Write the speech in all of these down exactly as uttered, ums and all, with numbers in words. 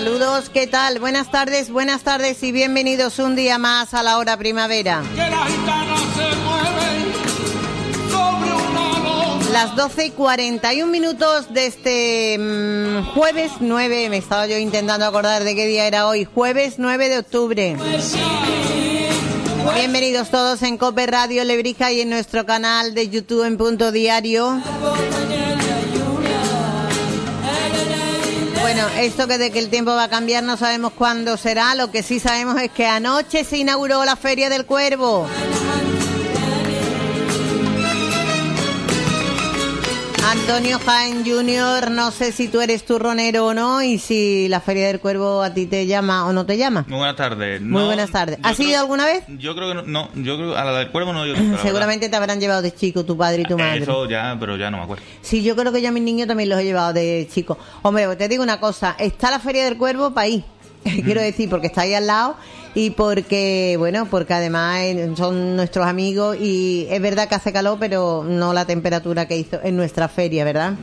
Saludos, ¿qué tal? Buenas tardes, buenas tardes y bienvenidos un día más a la hora primavera. Que la gitana se mueve sobre una lona. Las doce y cuarenta y un minutos de este mmm, jueves nueve, me estaba yo intentando acordar de qué día era hoy, jueves nueve de octubre. Bienvenidos todos en Cope Radio Lebrija y en nuestro canal de YouTube en Punto Diario. Bueno, esto que de que el tiempo va a cambiar no sabemos cuándo será, lo que sí sabemos es que anoche se inauguró la Feria del Cuervo. Antonio Jaén junior, no sé si tú eres turronero o no y si la Feria del Cuervo a ti te llama o no te llama. Muy buenas tardes. Muy no, buenas tardes. ¿Has creo, ido alguna vez? Yo creo que no, no, yo creo a la del Cuervo no. Yo creo, seguramente te habrán llevado de chico tu padre y tu madre. Eso ya, pero ya no me acuerdo. Sí, yo creo que yo a mis niños también los he llevado de chico. Hombre, te digo una cosa, está la Feria del Cuervo para ir. Quiero decir, porque está ahí al lado y porque, bueno, porque además son nuestros amigos y es verdad que hace calor, pero no la temperatura que hizo en nuestra feria, ¿verdad?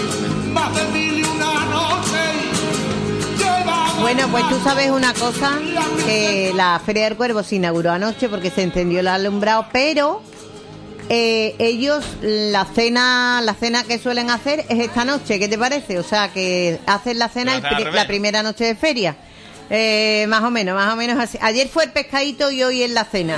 Bueno, pues tú sabes una cosa, que la Feria del Cuervo se inauguró anoche porque se encendió el alumbrado, pero eh, ellos, la cena la cena que suelen hacer es esta noche, ¿qué te parece? O sea, que hacen la cena el pri- la primera noche de feria. Eh, más o menos, más o menos así. Ayer fue el pescadito y hoy es la cena.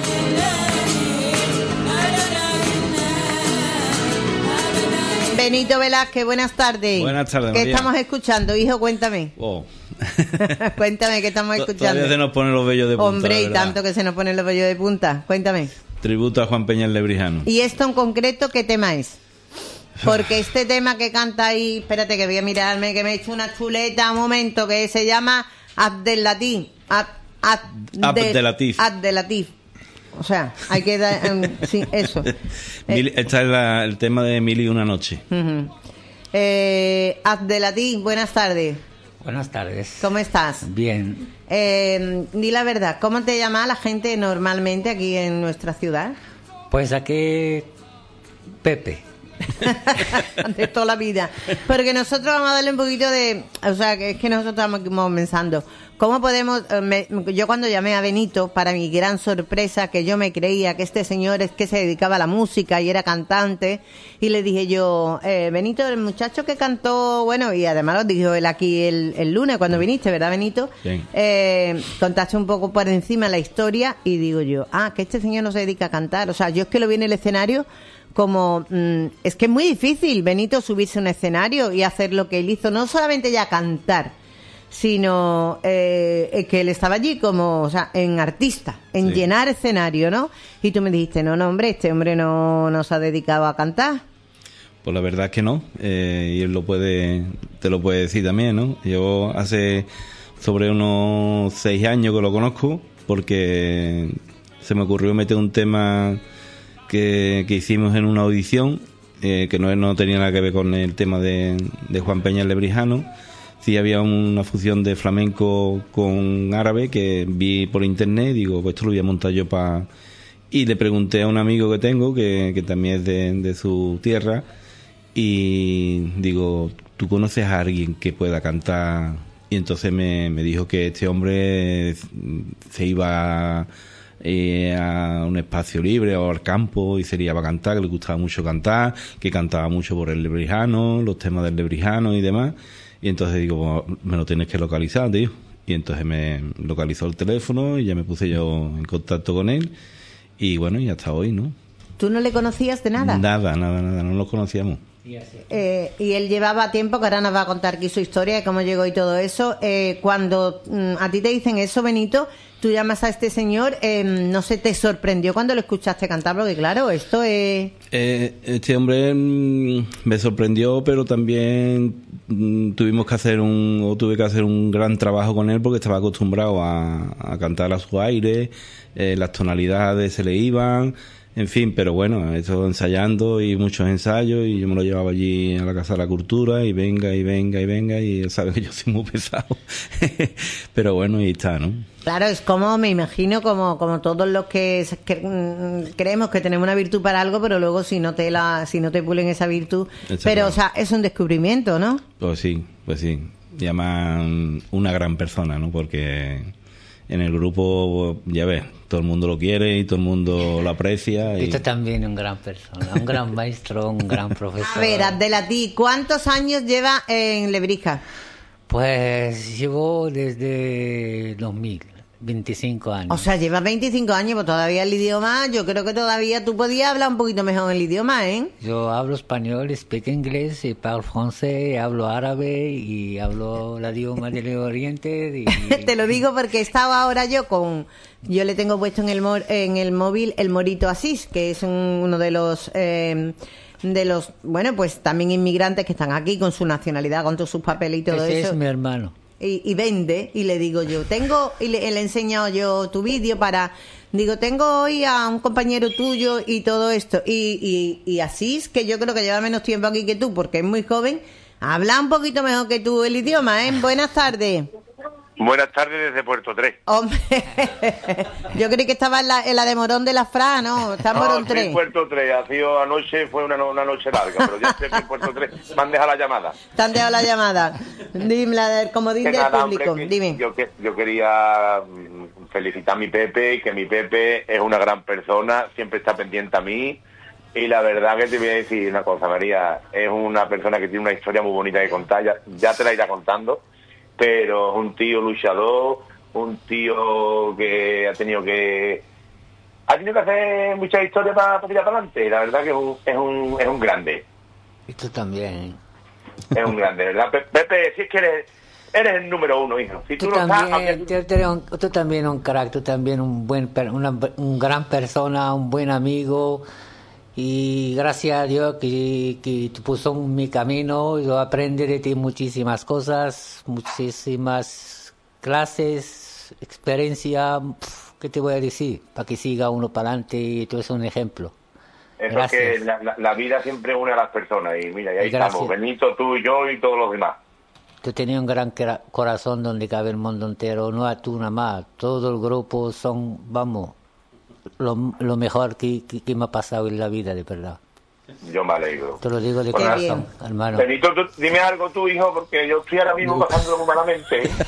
Benito Velázquez, buenas tardes. Buenas tardes, ¿Qué María. estamos escuchando, hijo? Cuéntame. Oh. Cuéntame, ¿qué estamos escuchando? Todavía se nos ponen los vellos de punta. Hombre, y tanto que se nos ponen los vellos de punta. Cuéntame. Tributo a Juan Peña el Lebrijano. ¿Y esto en concreto qué tema es? Porque este tema que canta ahí, espérate que voy a mirarme, que me he hecho una chuleta un momento, que se llama Abdelatif. Ab, ab, Abdelatif. Abdelatif. O sea, hay que dar... Um, sí, eso. Mil, este es la, el tema de Mil y una noche. Uh-huh. eh, Abdelatif, buenas tardes. Buenas tardes. ¿Cómo estás? Bien. Eh, di la verdad, ¿cómo te llama la gente normalmente aquí en nuestra ciudad? Pues aquí Pepe. De toda la vida. Porque nosotros vamos a darle un poquito de... O sea, que es que nosotros estamos pensando, ¿cómo podemos...? Me, yo cuando llamé a Benito, para mi gran sorpresa, que yo me creía que este señor es que se dedicaba a la música y era cantante, y le dije yo, eh, Benito, el muchacho que cantó, bueno, y además lo dijo él aquí el, el lunes cuando viniste, ¿verdad, Benito? Sí. Eh, contaste un poco por encima la historia y digo yo, ah, que este señor no se dedica a cantar. O sea, yo es que lo vi en el escenario como, mmm, es que es muy difícil, Benito, subirse a un escenario y hacer lo que él hizo, no solamente ya cantar, sino eh, que él estaba allí como, o sea, en artista, en sí. llenar escenario, ¿no? Y tú me dijiste, no, no, hombre, este hombre no, no se ha dedicado a cantar. Pues la verdad es que no, eh, y él lo puede, te lo puede decir también, ¿no? Yo hace sobre unos seis años que lo conozco, porque se me ocurrió meter un tema que, que hicimos en una audición, eh, que no, no tenía nada que ver con el tema de, de Juan Peña el Lebrijano. Sí había una fusión de flamenco con árabe que vi por internet, digo, pues esto lo voy a montar yo para... Y le pregunté a un amigo que tengo, que, que también es de, de su tierra, y digo, ¿tú conoces a alguien que pueda cantar? Y entonces me, me dijo que este hombre se iba a, eh, a un espacio libre o al campo y sería para cantar, que le gustaba mucho cantar, que cantaba mucho por el lebrijano, los temas del lebrijano y demás. Y entonces digo, pues, me lo tienes que localizar, tío. Y entonces me localizó el teléfono y ya me puse yo en contacto con él. Y bueno, y hasta hoy, ¿no? ¿Tú no le conocías de nada? Nada, nada, nada, no nos conocíamos. Eh, y él llevaba tiempo, que ahora nos va a contar aquí su historia de cómo llegó y todo eso. Eh, cuando mm, a ti te dicen eso, Benito, tú llamas a este señor, eh, no sé, ¿te sorprendió cuando lo escuchaste cantar? Porque claro, esto es... Eh, este hombre mm, me sorprendió, pero también mm, tuvimos que hacer un, o tuve que hacer un gran trabajo con él porque estaba acostumbrado a, a cantar a su aire, eh, las tonalidades se le iban... En fin, pero bueno, he estado ensayando y muchos ensayos y yo me lo llevaba allí a la Casa de la Cultura y venga y venga y venga y él sabe que yo soy muy pesado. Pero bueno, ahí está, ¿no? Claro, es como, me imagino, como, como todos los que, que mm, creemos que tenemos una virtud para algo, pero luego si no te la, si no te pulen esa virtud. Está Pero, claro. o sea, es un descubrimiento, ¿no? Pues sí, pues sí. y además una gran persona, ¿no? Porque en el grupo, ya ves, todo el mundo lo quiere y todo el mundo lo aprecia. Y... Esto también es un gran persona, un gran maestro, un gran profesor. A ver, Abdel ti, ¿cuántos años lleva en Lebrija? Pues llevo desde dos mil, veinticinco años. O sea, llevas veinticinco años, pues todavía el idioma, yo creo que todavía tú podías hablar un poquito mejor el idioma, ¿eh? Yo hablo español, speak inglés, y hablo francés, hablo árabe y hablo el idioma del Oriente. Y... Te lo digo porque estaba ahora yo con... Yo le tengo puesto en el, mor, en el móvil el Morito Asís, que es un, uno de los... Eh, de los, bueno, pues también inmigrantes que están aquí con su nacionalidad, con todos sus papeles y todo Ese eso. es mi hermano. Y, y vende, y le digo yo, tengo, y le, le he enseñado yo tu vídeo para, digo, tengo hoy a un compañero tuyo y todo esto, y, y, y Asís, que yo creo que lleva menos tiempo aquí que tú, porque es muy joven, habla un poquito mejor que tú el idioma, ¿eh? Buenas tardes. Buenas tardes desde Puerto tres. Hombre, yo creí que estaba en la, en la de Morón de la Fra, ¿no? Está en No, Morón estoy tres. en Puerto tres, ha sido anoche, fue una, no- una noche larga, pero ya estoy en Puerto tres, me han dejado la llamada. Te han dejado la llamada. Dime, la del comodín Que del nada, público, hombre, que dime. Yo, que, yo quería mm, felicitar a mi Pepe, y que mi Pepe es una gran persona, siempre está pendiente a mí, y la verdad que te voy a decir una cosa, María, es una persona que tiene una historia muy bonita que contar, ya, ya te la irá contando, pero es un tío luchador, un tío que ha tenido que ha tenido que hacer muchas historias para, para tirar para adelante. La verdad que es un, es un, es un grande, Y tú también. es un grande, ¿verdad? Pe- Pepe, si es que eres, eres el número uno, hijo. Si tú, Tú no estás, también, aunque- tú, eres un, tú también un crack, tú también un buen, per- una, un gran persona, un buen amigo. Y gracias a Dios que, que te puso en mi camino, yo aprendí de ti muchísimas cosas, muchísimas clases, experiencia, pf, ¿qué te voy a decir? Para que siga uno para adelante y tú eres un ejemplo. eso es Gracias. que la, la- la vida siempre une a las personas. Y mira, y ahí Gracias. estamos, Benito, tú y yo y todos los demás. Tú tenías un gran cra- corazón donde cabe el mundo entero, no a tú nada más, todo el grupo son, vamos, lo, lo mejor que, que, que me ha pasado en la vida, de verdad. Yo me alegro. Te lo digo de Qué corazón, bien. hermano. Benito, tú- dime algo tú, hijo, porque yo estoy ahora mismo No. pasándolo muy malamente. ¿eh?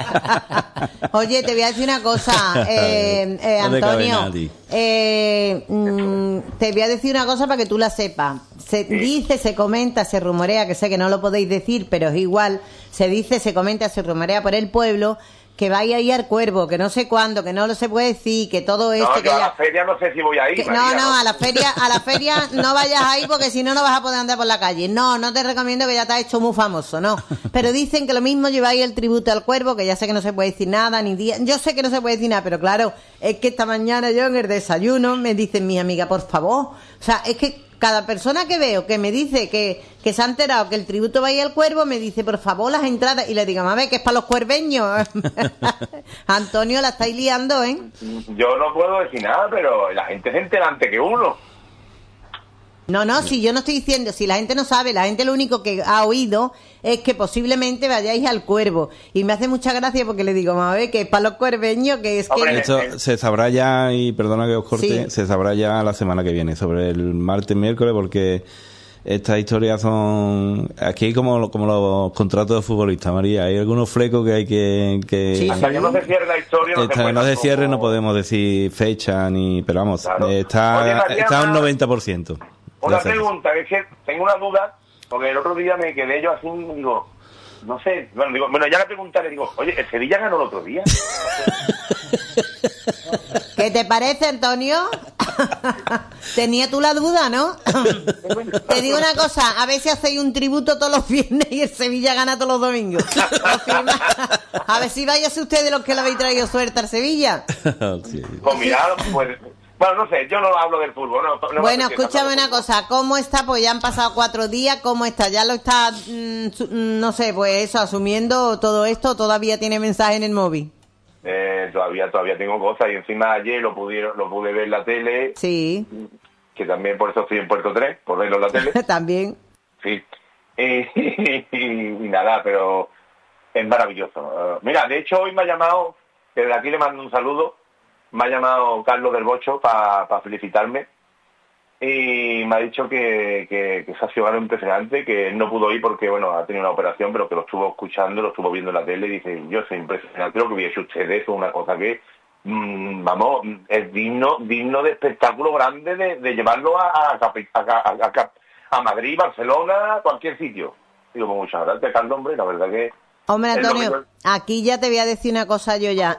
Oye, te voy a decir una cosa, eh, eh, No te cabe Antonio. nadie. Eh, mm, te voy a decir una cosa para que tú la sepas. Se dice, se comenta, se rumorea, que sé que no lo podéis decir, pero es igual. Se dice, se comenta, se rumorea por el pueblo que vaya a ir al Cuervo, que no sé cuándo, que no lo se puede decir, que todo esto... No, que yo a ya- la feria no sé si voy a ir. que- no, María, no, a la feria, a la feria no vayas ahí porque si no, no vas a poder andar por la calle. No, no te recomiendo que ya te has hecho muy famoso, no. Pero dicen que lo mismo lleváis el tributo al Cuervo, que ya sé que no se puede decir nada, ni día. Yo sé que no se puede decir nada, pero claro, es que esta mañana yo en el desayuno me dicen mis amigas, por favor. O sea, es que cada persona que veo que me dice que, que se ha enterado que el tributo va a ir al Cuervo, me dice, por favor, las entradas. Y le digo, a ver, que es para los cuerveños. Antonio, la estáis liando, ¿eh? Yo no puedo decir nada, pero la gente se entera antes que uno. No, no, si yo no estoy diciendo, si la gente no sabe, la gente lo único que ha oído es que posiblemente vayáis al Cuervo. Y me hace mucha gracia porque le digo, vamos a ver, que es para los cuerveños, que es Hombre, que... Esto se sabrá ya, y perdona que os corte, Sí. se sabrá ya la semana que viene, sobre el martes, miércoles, porque estas historias son... Aquí hay como, como los contratos de futbolistas, María. Hay algunos flecos que hay que... que Sí, Hasta que no se cierre la historia, no se Hasta que puede no se tampoco- cierre no podemos decir fecha ni... Pero vamos, Claro. eh, está, Oye, María, está a un una- noventa por ciento. Una Ya sabes. pregunta, que es que tengo una duda, porque el otro día me quedé yo así, digo, no sé, bueno, digo, bueno, ya le preguntaré, digo, oye, ¿el Sevilla ganó el otro día? ¿Qué te parece, Antonio? Tenía tú la duda, ¿no? Te digo una cosa, a ver si hacéis un tributo todos los viernes y el Sevilla gana todos los domingos. ¿Lo firma? A ver si váyase usted de los que le habéis traído suerte al Sevilla. Sí. Pues mira, pues, bueno, no sé, yo no hablo del fútbol, no. no me Bueno, apetece escúchame hablar una del fútbol. cosa, ¿cómo está? Pues ya han pasado cuatro días, ¿cómo está? ¿Ya lo está, mm, su- mm, no sé, pues eso, asumiendo todo esto? ¿Todavía tiene mensaje en el móvil? Eh, todavía, todavía tengo cosas, y encima ayer lo pudieron, lo pude ver en la tele, Sí, que también por eso estoy en Puerto tres, por verlo en la tele. también. Sí. Y, y nada, pero es maravilloso. Uh, mira, de hecho hoy me ha llamado, desde aquí le mando un saludo, me ha llamado Carlos del Bocho para felicitarme. y me ha dicho que, que, que se ha sido algo impresionante, que él no pudo ir porque, bueno, ha tenido una operación, pero que lo estuvo escuchando, lo estuvo viendo en la tele y dice, yo soy impresionante lo que hubiese usted, eso es una cosa que, mmm, vamos, es digno digno de espectáculo grande de, de llevarlo a, a, a, a, a, a Madrid, Barcelona, cualquier sitio. Digo, pues muchas gracias, Carlos, hombre, la verdad que... Hombre, Antonio, que... aquí ya te voy a decir una cosa yo ya.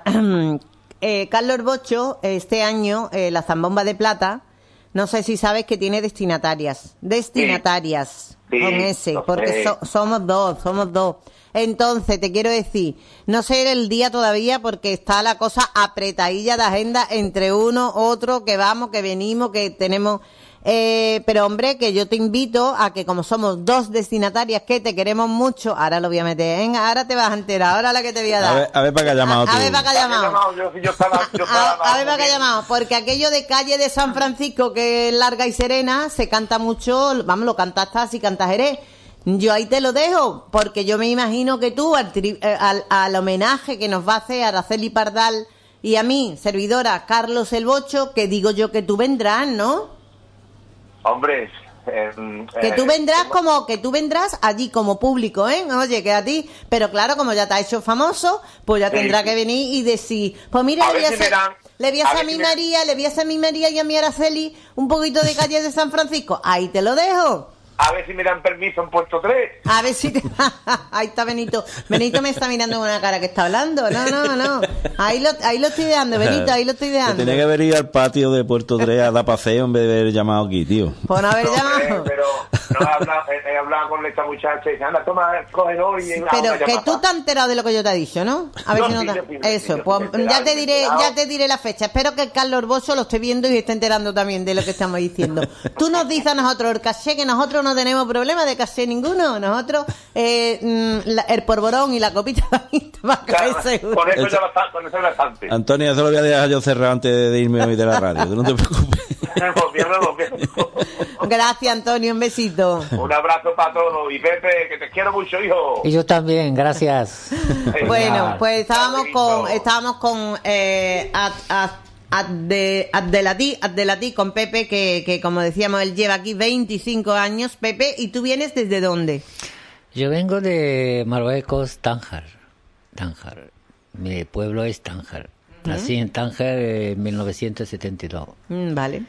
eh, Carlos Bocho, este año, eh, la Zambomba de Plata, no sé si sabes que tiene destinatarias. Destinatarias, sí, con sí, ese, lo porque sé. so, somos dos, somos dos. Entonces, te quiero decir, no sé el día todavía porque está la cosa apretadilla de agenda entre uno, otro, que vamos, que venimos, que tenemos... Eh, pero hombre, que yo te invito a que como somos dos destinatarias que te queremos mucho, ahora lo voy a meter, ¿eh? Ahora te vas a enterar, ahora la que te voy a dar. A ver, a ver para qué ha llamado a, tú. a ver para qué ha llamado. Yo, yo estaba, yo estaba A, a ver para qué ha llamado, porque aquello de calle de San Francisco, que es larga y serena, se canta mucho, vamos, lo cantas así, cantas Jerez. Yo ahí te lo dejo, porque yo me imagino que tú, al, tri, eh, al, al homenaje que nos va a hacer Araceli Pardal y a mí, servidora Carlos el Bocho, que digo yo que tú vendrás, ¿no? Hombre, eh, Que tú eh, vendrás eh, como, que tú vendrás allí como público, ¿eh? Oye, que a ti, pero claro, como ya te has hecho famoso, pues ya Sí. tendrá que venir y decir, pues mira, A le voy ver a si me hacer, dan- le voy a a hacer a ver mi si me- María, le voy a hacer a mi María y a mi Araceli un poquito de calle de San Francisco. Ahí te lo dejo. a ver si me dan permiso en Puerto tres. A ver si te... Ahí está Benito. Benito me está mirando con una cara que está hablando. No, no, no. Ahí lo, ahí lo estoy dejando, Benito, ahí lo estoy Te dejando. tenía que haber ido al patio de Puerto tres a dar paseo en vez de haber llamado aquí, tío. Por no haber No, llamado. eh, pero no he hablado, he, he hablado con esta muchacha y dice, anda, toma, cógelo y... Pero que tú te has enterado de lo que yo te he dicho, ¿no? A ver No, si no sí, te... yo sí, yo sí, Eso, yo pues sí me he ya enterado, te me he diré, enterado. ya te diré la fecha. Espero que el Carlos Bosso lo esté viendo y esté enterando también de lo que estamos diciendo. Tú nos dices a nosotros el caché, que nosotros no tenemos problema de caché ninguno. Nosotros, eh, mm, la- el porborón y la copita te va a caer seguro. Con eso Eso- ya bastante, con eso es bastante. Antonio, eso lo voy a dejar yo cerrado antes de irme hoy de la radio. Tú no te preocupes. Los viernes, los viernes. Gracias, Antonio, un besito. Un abrazo para todos. Y Pepe, que te quiero mucho, hijo. Y yo también, gracias. Bueno, pues estábamos Qué con, bonito. estábamos con eh, Ad- Ad- Adde- Abdelatí, Abdelatí con Pepe, que, que como decíamos, él lleva aquí veinticinco años. Pepe, ¿y tú vienes desde dónde? Yo vengo de Marruecos, Tánger. Tánger. Mi pueblo es Tánger. Nací en Tánger en mil novecientos setenta y dos. Mm, vale.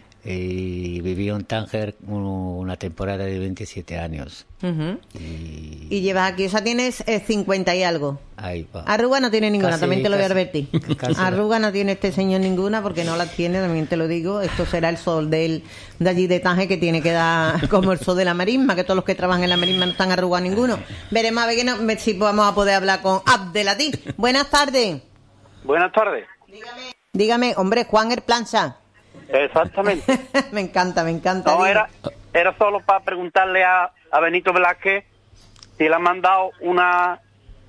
Y viví en Tánger un- una temporada de veintisiete años. Ujú. Y Y llevas aquí, o sea, tienes eh, cincuenta y algo. ahí va. Arruga no tiene ninguna, Casi, también te lo voy a casi. advertir. Casi. Arruga no tiene este señor ninguna porque no la tiene, también te lo digo. Esto será el sol del, de allí de Tánger que tiene que dar como el sol de la marisma, que todos los que trabajan en la marisma no están arrugados ninguno. Veremos a ver que no, ver si vamos a poder hablar con Abdelatí. Buenas tardes. Buenas tardes. Dígame, hombre, Juan el Plancha. Exactamente. Me encanta, me encanta. No, Diga. era, era solo para preguntarle a, a Benito Velázquez si le han mandado una...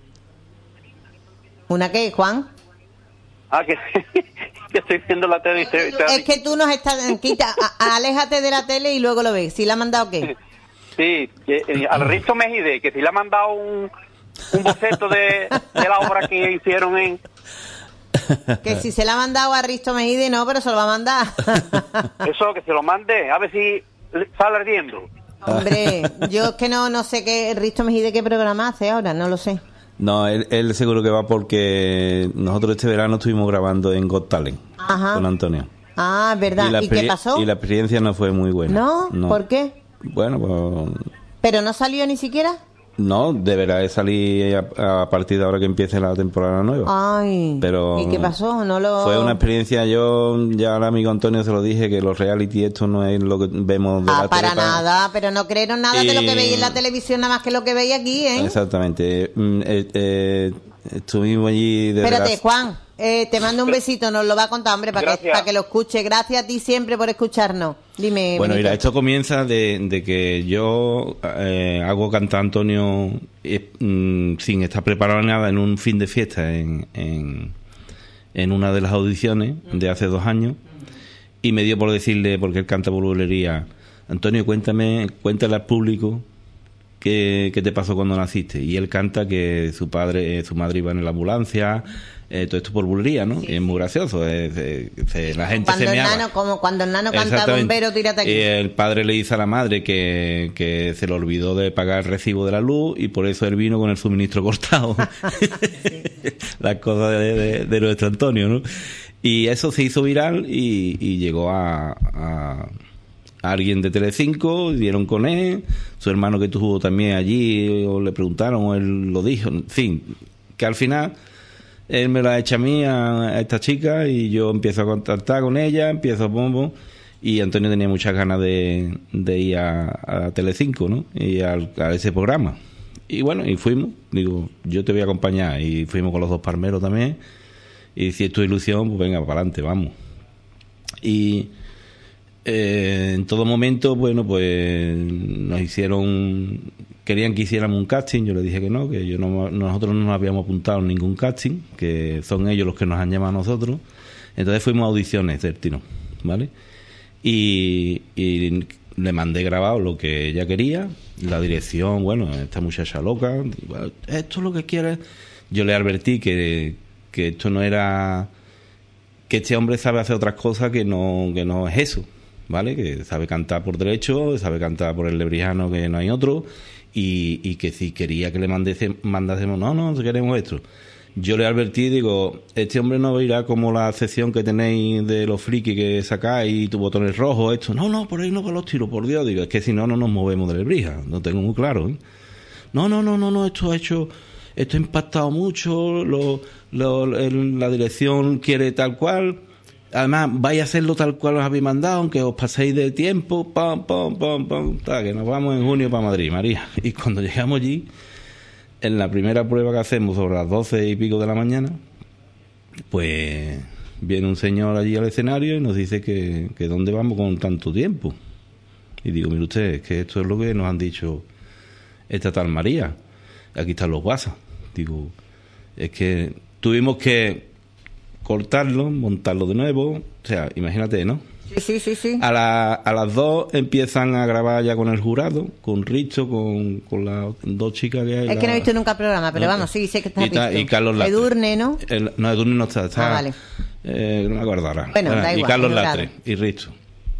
¿Una qué, Juan? Ah, que, que estoy viendo la tele y te, te- Es que tú nos estás... Quita, a- aléjate de la tele y luego lo ves. ¿Si le ha mandado qué? Sí, que, eh, al Risto Mejide, que si le ha mandado un, un boceto de, de la obra que hicieron en... Que si se la ha mandado a Risto Mejide, no, pero se lo va a mandar. Eso, que se lo mande, a ver si le- sale ardiendo. Hombre, yo es que no, no sé qué Risto Mejide qué programa hace ahora, no lo sé. No, él, él seguro que va porque nosotros este verano estuvimos grabando en Got Talent Ajá. con Antonio. Ah, ¿verdad? la ¿Y qué experi- pasó? Y la experiencia no fue muy buena. ¿No? ¿Por qué? Bueno, pues ¿Pero no salió ni siquiera? no, deberá de salir a, a partir de ahora que empiece la temporada nueva. Ay. Pero ¿Y qué pasó? No lo... Fue una experiencia, yo ya al amigo Antonio se lo dije, que los reality esto no es lo que vemos de Ah, la para tele. nada, pero no creyeron nada de lo que Y- veis en la televisión, nada más que lo que veis aquí, ¿eh? Exactamente. Mm, eh, eh, estuvimos allí desde Espérate, las- Juan, eh, te mando un besito, nos lo va a contar, hombre, para que, Gracias. para que lo escuche. Gracias a ti siempre por escucharnos. Dime, Bueno, Benito. mira, esto comienza de, de que yo eh, hago cantar a Antonio eh, mm, sin estar preparado nada en un fin de fiesta en, en, en una de las audiciones de hace dos años, y me dio por decirle, porque él canta bulería, Antonio, cuéntame, cuéntale al público ¿qué, qué te pasó cuando naciste? Y él canta que su padre, eh, su madre iba en la ambulancia, eh, todo esto por bulería, ¿no? Sí. Y es muy gracioso, eh, eh, eh, la gente Cuando se el meaba. nano, como cuando el nano canta Exactamente. bombero, tírate aquí. Y el padre le dice a la madre que, que se le olvidó de pagar el recibo de la luz y por eso él vino con el suministro cortado. Las cosas de, de, de nuestro Antonio, ¿no? Y eso se hizo viral y, y llegó a, a, a alguien de Telecinco, dieron con él, su hermano que estuvo también allí, o le preguntaron, o él lo dijo, en fin, que al final él me la echa a mí, a, a esta chica, y yo empiezo a contactar con ella, empiezo a pombo, y Antonio tenía muchas ganas de, de ir a, a Telecinco, ¿no? Y al, a ese programa. Y bueno, y fuimos, digo, yo te voy a acompañar, y fuimos con los dos palmeros también, y si es tu ilusión, pues venga, para adelante, vamos. Y eh, en todo momento, bueno, pues nos hicieron, querían que hiciéramos un casting, yo les dije que no, que yo no, nosotros no nos habíamos apuntado en ningún casting, que son ellos los que nos han llamado a nosotros. Entonces fuimos a audiciones del tirón, ¿vale? Y, y le mandé grabado lo que ella quería, la dirección, bueno, esta muchacha loca, esto es lo que quiere. Yo le advertí que, que esto no era, que este hombre sabe hacer otras cosas que no, que no es eso, ¿vale? Que sabe cantar por derecho, sabe cantar por el lebrijano, que no hay otro, y, y que si quería que le mandase, mandásemos, no, no, queremos esto. Yo le advertí, digo, este hombre no irá como la sección que tenéis de los frikis que sacáis y tu botones rojos, esto, no, no, por ahí no con los tiros, por Dios, digo, es que si no, no nos movemos de lebrija, lo tengo muy claro, ¿eh? No, no, no, no, no, esto ha hecho, esto ha impactado mucho, lo, lo, el, la dirección quiere tal cual, además vais a hacerlo tal cual os habéis mandado, aunque os paséis de tiempo, pam, pam, pam, pam, ta, que nos vamos en junio para Madrid, María. Y cuando llegamos allí, en la primera prueba que hacemos sobre las doce y pico de la mañana, pues viene un señor allí al escenario y nos dice que, que dónde vamos con tanto tiempo. Y digo, mire usted, es que esto es lo que nos han dicho esta tal María, aquí están los WhatsApp. Digo, es que tuvimos que cortarlo, montarlo de nuevo, o sea, imagínate, ¿no? Sí, sí, sí, sí. A, la, a las dos empiezan a grabar ya con el jurado, con Richo, con, con las dos chicas que hay. Es la... que no he visto nunca el programa, pero no, vamos, sí, sé que está y, ta, visto. y Carlos Lastre. Edurne, ¿no? El, no, Edurne no está, está Ah, vale. eh, no me acuerdo ahora. Bueno, da y igual, Carlos ignorado. Lastre y Richo.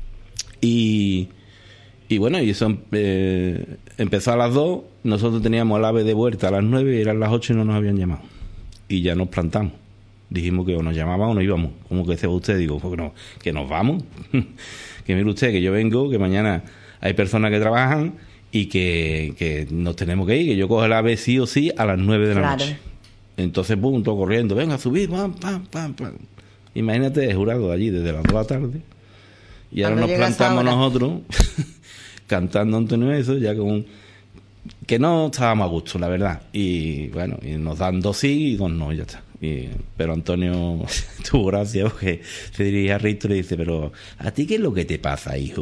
Y, y bueno, y eso eh, empezó a las dos, nosotros teníamos el ave de vuelta a las nueve, y eran las ocho y no nos habían llamado. Y ya nos plantamos. Dijimos que o nos llamaban o nos íbamos. ¿Cómo que se va usted? Digo, pues no, que nos vamos. Que mire usted, que yo vengo, que mañana hay personas que trabajan y que, que nos tenemos que ir, que yo cojo el ave sí o sí a las nueve de la Claro. noche. Entonces, pum, todo corriendo, venga a subir, pam, pam, pam, pam. Imagínate el jurado allí desde las dos de la tarde. Y ahora Cuando nos llegas plantamos ahora. nosotros cantando Antonio eso, ya con que no estábamos a gusto, la verdad. Y bueno, y nos dan dos sí y dos no, y ya está. Y, pero Antonio tuvo gracia porque se dirige a Risto y le dice, pero ¿a ti qué es lo que te pasa, hijo?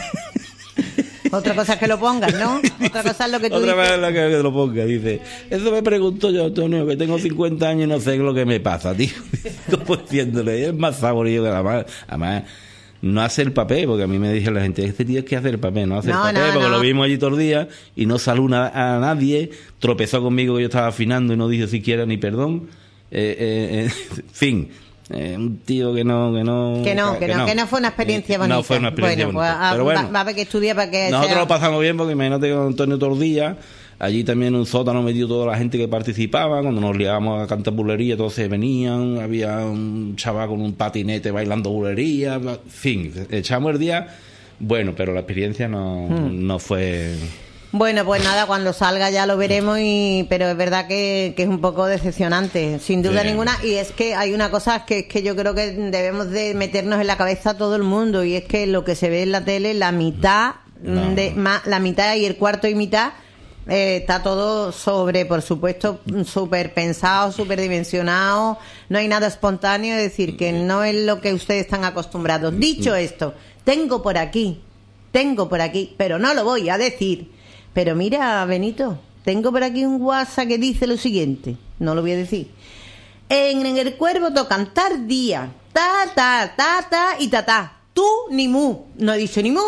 Otra cosa es que lo pongas, ¿no? Otra cosa es lo que tú Otra dices. vez la que lo ponga, dice, eso me pregunto yo, Antonio, que tengo cincuenta años y no sé lo que me pasa, tío. Como diciéndole, es más saborido que la madre. Además, no hace el papel, porque a mí me dice la gente, este tío es que hace el papel, no hace No, el papel, no, porque no. lo vimos allí todo el día y no saluda a nadie, tropezó conmigo que yo estaba afinando y no dijo siquiera ni perdón. Eh, eh, eh, en fin, eh, un tío que no que no Que no, que no, que no fue una experiencia Eh, bonita. no fue una experiencia bueno, bonita. pues a- Pero va, bueno, va a haber que estudiar para que nosotros sea- lo pasamos bien porque imagínate con Antonio Tordilla, allí también en un sótano metido toda la gente que participaba, cuando nos liábamos a cantar bulería, todos se venían, había un chaval con un patinete bailando bulería, en fin, echamos el día, bueno, pero la experiencia no, Hmm. no fue... Bueno, pues nada, cuando salga ya lo veremos, y pero es verdad que, que es un poco decepcionante, sin duda Sí. ninguna. Y es que hay una cosa que es que yo creo que debemos de meternos en la cabeza a todo el mundo, y es que lo que se ve en la tele, la mitad, No. de ma- la mitad y el cuarto y mitad, eh, está todo sobre, por supuesto, súper pensado, súper dimensionado, no hay nada espontáneo, es decir, que no es lo que ustedes están acostumbrados. Dicho esto, tengo por aquí, tengo por aquí, pero no lo voy a decir. Pero mira, Benito, tengo por aquí un WhatsApp que dice lo siguiente, no lo voy a decir. En, en el cuervo tocan tardía, ta, ta, ta, ta y ta, ta. Tú ni mu. No he dicho ni mu.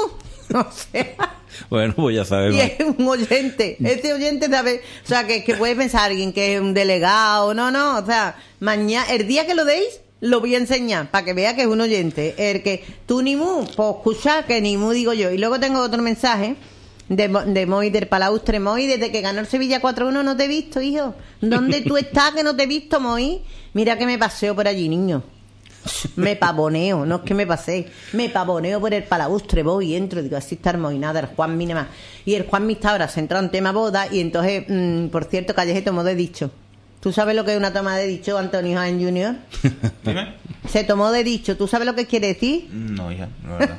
O sea... Bueno, pues ya sabemos. Y es un oyente. Este oyente sabe, o sea, que, que puede pensar alguien que es un delegado, no, no, o sea, mañana, el día que lo deis, lo voy a enseñar para que vea que es un oyente. El que tú ni mu, pues escucha que ni mu digo yo. Y luego tengo otro mensaje de, de Moy del Palaustre. Moy, desde que ganó el Sevilla cuatro uno no te he visto, hijo. ¿Dónde tú estás que no te he visto, Moy? Mira que me paseo por allí, niño. Me pavoneo, no es que me pasé, me pavoneo por el Palaustre, voy y entro, digo, así está armoinada el Juanmi nada más. Y el Juanmi está ahora centrado en tema boda, y entonces, mmm, por cierto, Calleje tomó de dicho. ¿Tú sabes lo que es una toma de dicho, Antonio Jaén junior? Dime. Se tomó de dicho, ¿tú sabes lo que quiere decir? No, hija, la verdad.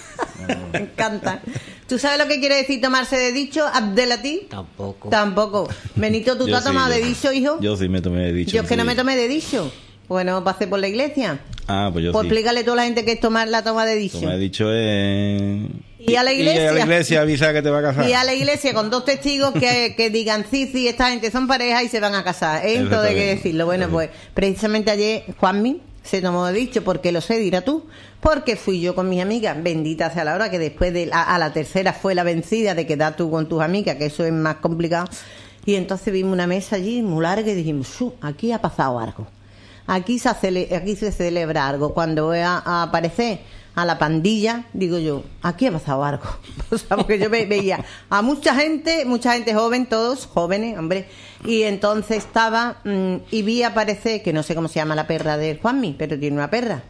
Me encanta. ¿Tú sabes lo que quiere decir tomarse de dicho, Abdelati? Tampoco. Tampoco. Benito, ¿tú te Yo has sí, tomado yo de sí. dicho, hijo? Yo sí me tomé de dicho. Yo es que no sí. me tomé de dicho. Bueno, pasé por la iglesia. Ah, pues yo Pues sí. explícale a toda la gente que es tomar la toma de dicho. Como he dicho, eh... Y a la iglesia. Y a la iglesia avisa que te va a casar. Y a la iglesia con dos testigos que, que digan sí, sí, esta gente son pareja y se van a casar. ¿Eh? Todo hay que Exactamente. decirlo. Bueno, pues precisamente ayer Juanmi se tomó de dicho, porque lo sé, dirá tú. Porque fui yo con mis amigas, bendita sea la hora, que después de la, a la tercera fue la vencida de quedar tú con tus amigas, que eso es más complicado. Y entonces vimos una mesa allí muy larga y dijimos, "Su, aquí ha pasado algo. Aquí se, cele- aquí se celebra algo". Cuando voy a, a aparecer a la pandilla, digo yo, aquí ha pasado algo. O sea, porque yo ve- veía a mucha gente, mucha gente joven, todos jóvenes, hombre. Y entonces estaba, mmm, y vi aparecer, que no sé cómo se llama la perra de Juanmi, pero tiene una perra.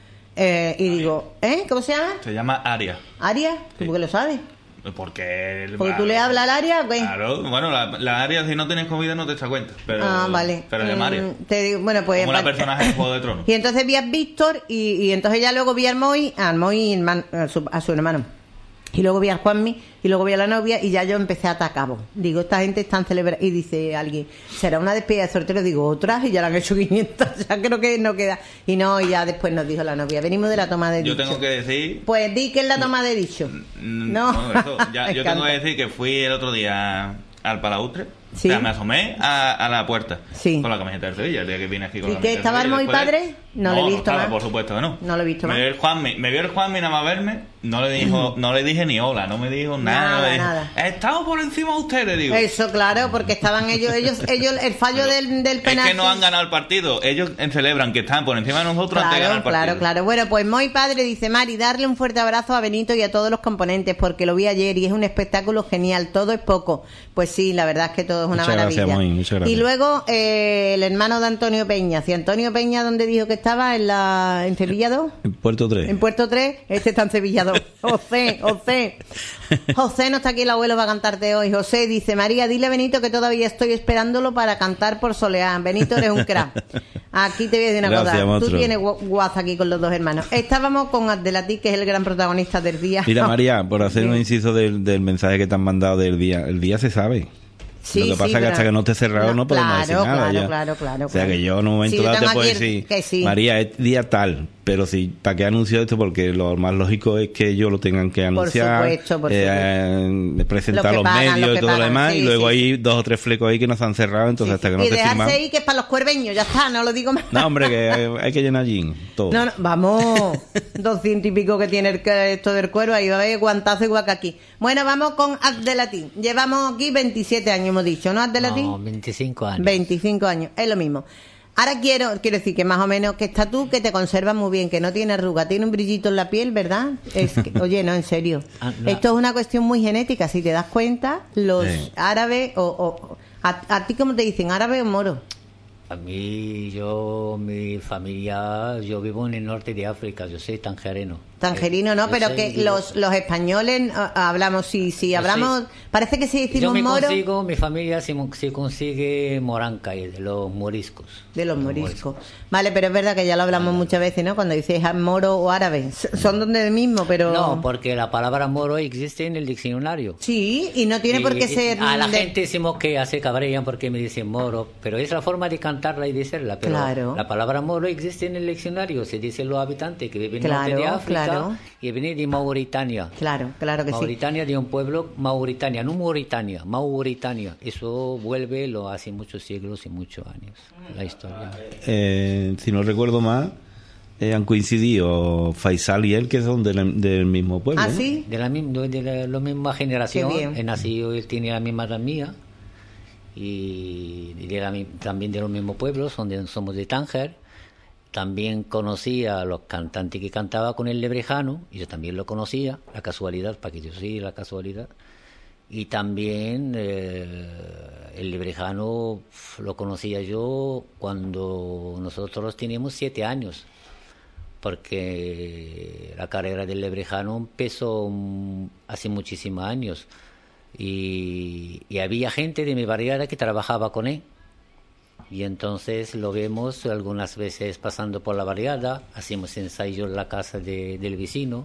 Eh, y digo, ¿eh? ¿Cómo se llama? Se llama Aria. ¿Aria? ¿Tú por qué lo sabes? Porque... el- ¿Porque tú le hablas al Aria o qué? Claro, bueno, la, la Aria, si no tienes comida no te echa cuenta. Pero, Ah, vale. Pero se llama Aria. Mm, te digo, bueno, pues... Como la vale. personaje de Juego de Tronos. Y entonces vi a Víctor y, y entonces ya luego vi al Moy, al Moy hermano, a, su, a su hermano. Y luego vi al Juanmi y luego vi a la novia y ya yo empecé a atacar. Digo, esta gente está celebrando. Y dice alguien, ¿será una despedida de soltero? Digo, otras, y ya la han hecho quinientas. Ya creo que no queda. Y no, y ya después nos dijo la novia, venimos de la toma de Yo dicho. tengo que decir... Pues di que es la toma de dicho. Mm, No, no, eso, ya, Me yo encanta. tengo que decir que fui el otro día al Palaustre. Sí. O sea, me asomé a, a la puerta Sí. con la camiseta del Sevilla, el día que vine aquí con ¿Y la qué, camiseta estaba del Sevilla. muy Después- padre? No lo he visto estaba, más. por supuesto que no. No lo he visto me más. Vio el Juanmi, me vio el Juanmi nada más verme, no le dijo, no le dije ni hola, no me dijo nada. Nada, no le dije, nada. He estado por encima de ustedes, digo. Eso, claro, porque estaban ellos, ellos, ellos, el fallo del, del Es penalti. que no han ganado el partido, ellos celebran que están por encima de nosotros antes de ganar Claro, el partido. claro, claro. Bueno, pues muy padre, dice Mari, darle un fuerte abrazo a Benito y a todos los componentes, porque lo vi ayer y es un espectáculo genial, todo es poco. Pues sí, la verdad es que todo es una Muchas maravilla. gracias, Moi, muchas gracias. Y luego eh, el hermano de Antonio Peña, si Antonio Peña, ¿dónde dijo que estaba? ¿En la en Sevilla dos? En Puerto tres. En Puerto tres, este está en Sevilla dos. José, José. José no está aquí, el abuelo va a cantarte hoy. José dice, María, dile a Benito que todavía estoy esperándolo para cantar por Soleá. Benito, eres un crack. Aquí te voy a decir una Gracias, cosa. monstruo. Tú tienes gu- guaza aquí con los dos hermanos. Estábamos con Abdelati, que es el gran protagonista del día. Mira, María, por hacer un Sí. inciso del, del mensaje que te han mandado del día. El día se sabe. Sí, Lo que sí, pasa es que pero- hasta que no esté cerrado no, podemos claro, decir nada. Claro, ya. claro, claro. O sea, claro. que yo en un momento Sí, yo dado te tengo puedo aquí el- decir, que sí. María, es día tal. Pero si, ¿para qué anuncio esto? Porque lo más lógico es que ellos lo tengan que anunciar, supuesto, por eh, presentar Lo que los pagan, medios lo y que todo lo pagan, demás, sí, y luego sí, hay dos o tres flecos ahí que no se han cerrado, entonces hasta que no y se dejarse firman. ahí que es para los cuerveños, ya está, no lo digo más. No, hombre, que hay, hay que llenar allí todo. No, no, vamos, doscientos y pico que tiene el, que- esto del cuero, ahí va a haber guantazo igual que aquí. Bueno, vamos con Abdelati. Llevamos aquí veintisiete años, hemos dicho, ¿no, Abdelati? No, veinticinco años. veinticinco años, es lo mismo. Ahora quiero, quiero decir que más o menos que estás tú, que te conservas muy bien, que no tiene arruga, tiene un brillito en la piel, ¿verdad? Es que- oye, no, en serio. Ah, no. Esto es una cuestión muy genética, si te das cuenta, los Sí. árabes o... o a, ¿A ti cómo te dicen, árabe o moro? A mí, yo, mi familia, yo vivo en el norte de África, yo soy tangerino. Tangerino, ¿no? Yo Pero soy- que digo- los, los españoles ah, hablamos, si, si Yo hablamos, sí. parece que si Yo decimos me moro, consigo, mi familia se, se consigue moranca, de los moriscos. de los moriscos. Vale, pero es verdad que ya lo hablamos muchas veces, ¿no? Cuando dices ah, moro o árabe, S- son donde mismo, pero... No, porque la palabra moro existe en el diccionario. Sí, y no tiene Y- por qué y ser... A la de- gente decimos que hace cabrean porque me dicen moro, pero es la forma de cantarla y decirla. Pero Claro. la palabra moro existe en el diccionario, se dice los habitantes que viven Claro, norte de África claro. y vienen de Mauritania. Claro, claro que sí. Mauritania, de un pueblo, Mauritania, no Mauritania, Mauritania. Eso vuelve lo hace muchos siglos y muchos años, la historia. Eh, si no recuerdo mal, eh, han coincidido Faisal y él, que son del, del mismo pueblo. ¿Ah, ¿no? sí? De la, misma, de la, la misma generación. Qué bien. He nacido, él tiene la misma edad mía. Y de la, también de los mismos pueblos, donde somos de Tánger. También conocía a los cantantes que cantaba con el Lebrejano, y yo también lo conocía, la casualidad, para que yo sí, la casualidad. Y también eh, el Lebrejano lo conocía yo cuando nosotros teníamos siete años, porque la carrera del Lebrejano empezó hace muchísimos años. Y, y había gente de mi barriada que trabajaba con él. Y entonces lo vemos algunas veces pasando por la barriada, hacemos ensayos en la casa de, del vecino.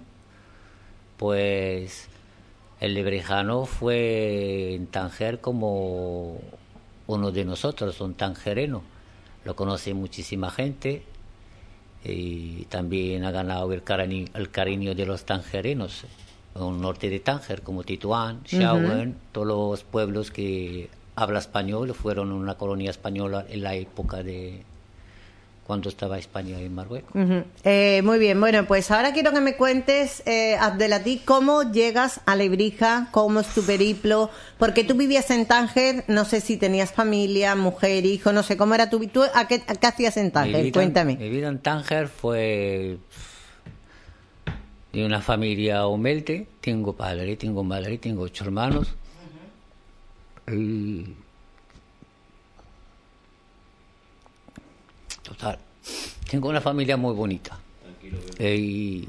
Pues el Lebrejano fue en Tánger como uno de nosotros, un tangereno. Lo conoce muchísima gente y también ha ganado el cariño, el cariño de los tangerenos. En el norte de Tánger, como Tetuán, Schauen, uh-huh. todos los pueblos que habla español fueron una colonia española en la época de cuando estaba España en Marruecos. Uh-huh. Eh, muy bien, bueno, pues ahora quiero que me cuentes, eh, Abdelatí, cómo llegas a Lebrija, cómo es tu periplo, porque tú vivías en Tánger, no sé si tenías familia, mujer, hijo, no sé cómo era tu ¿tú a qué, a qué hacías en Tánger? Mi vida, Cuéntame. Mi vida en Tánger fue de una familia humilde, tengo padre, tengo madre, tengo ocho hermanos. Y total, tengo una familia muy bonita. Eh, y,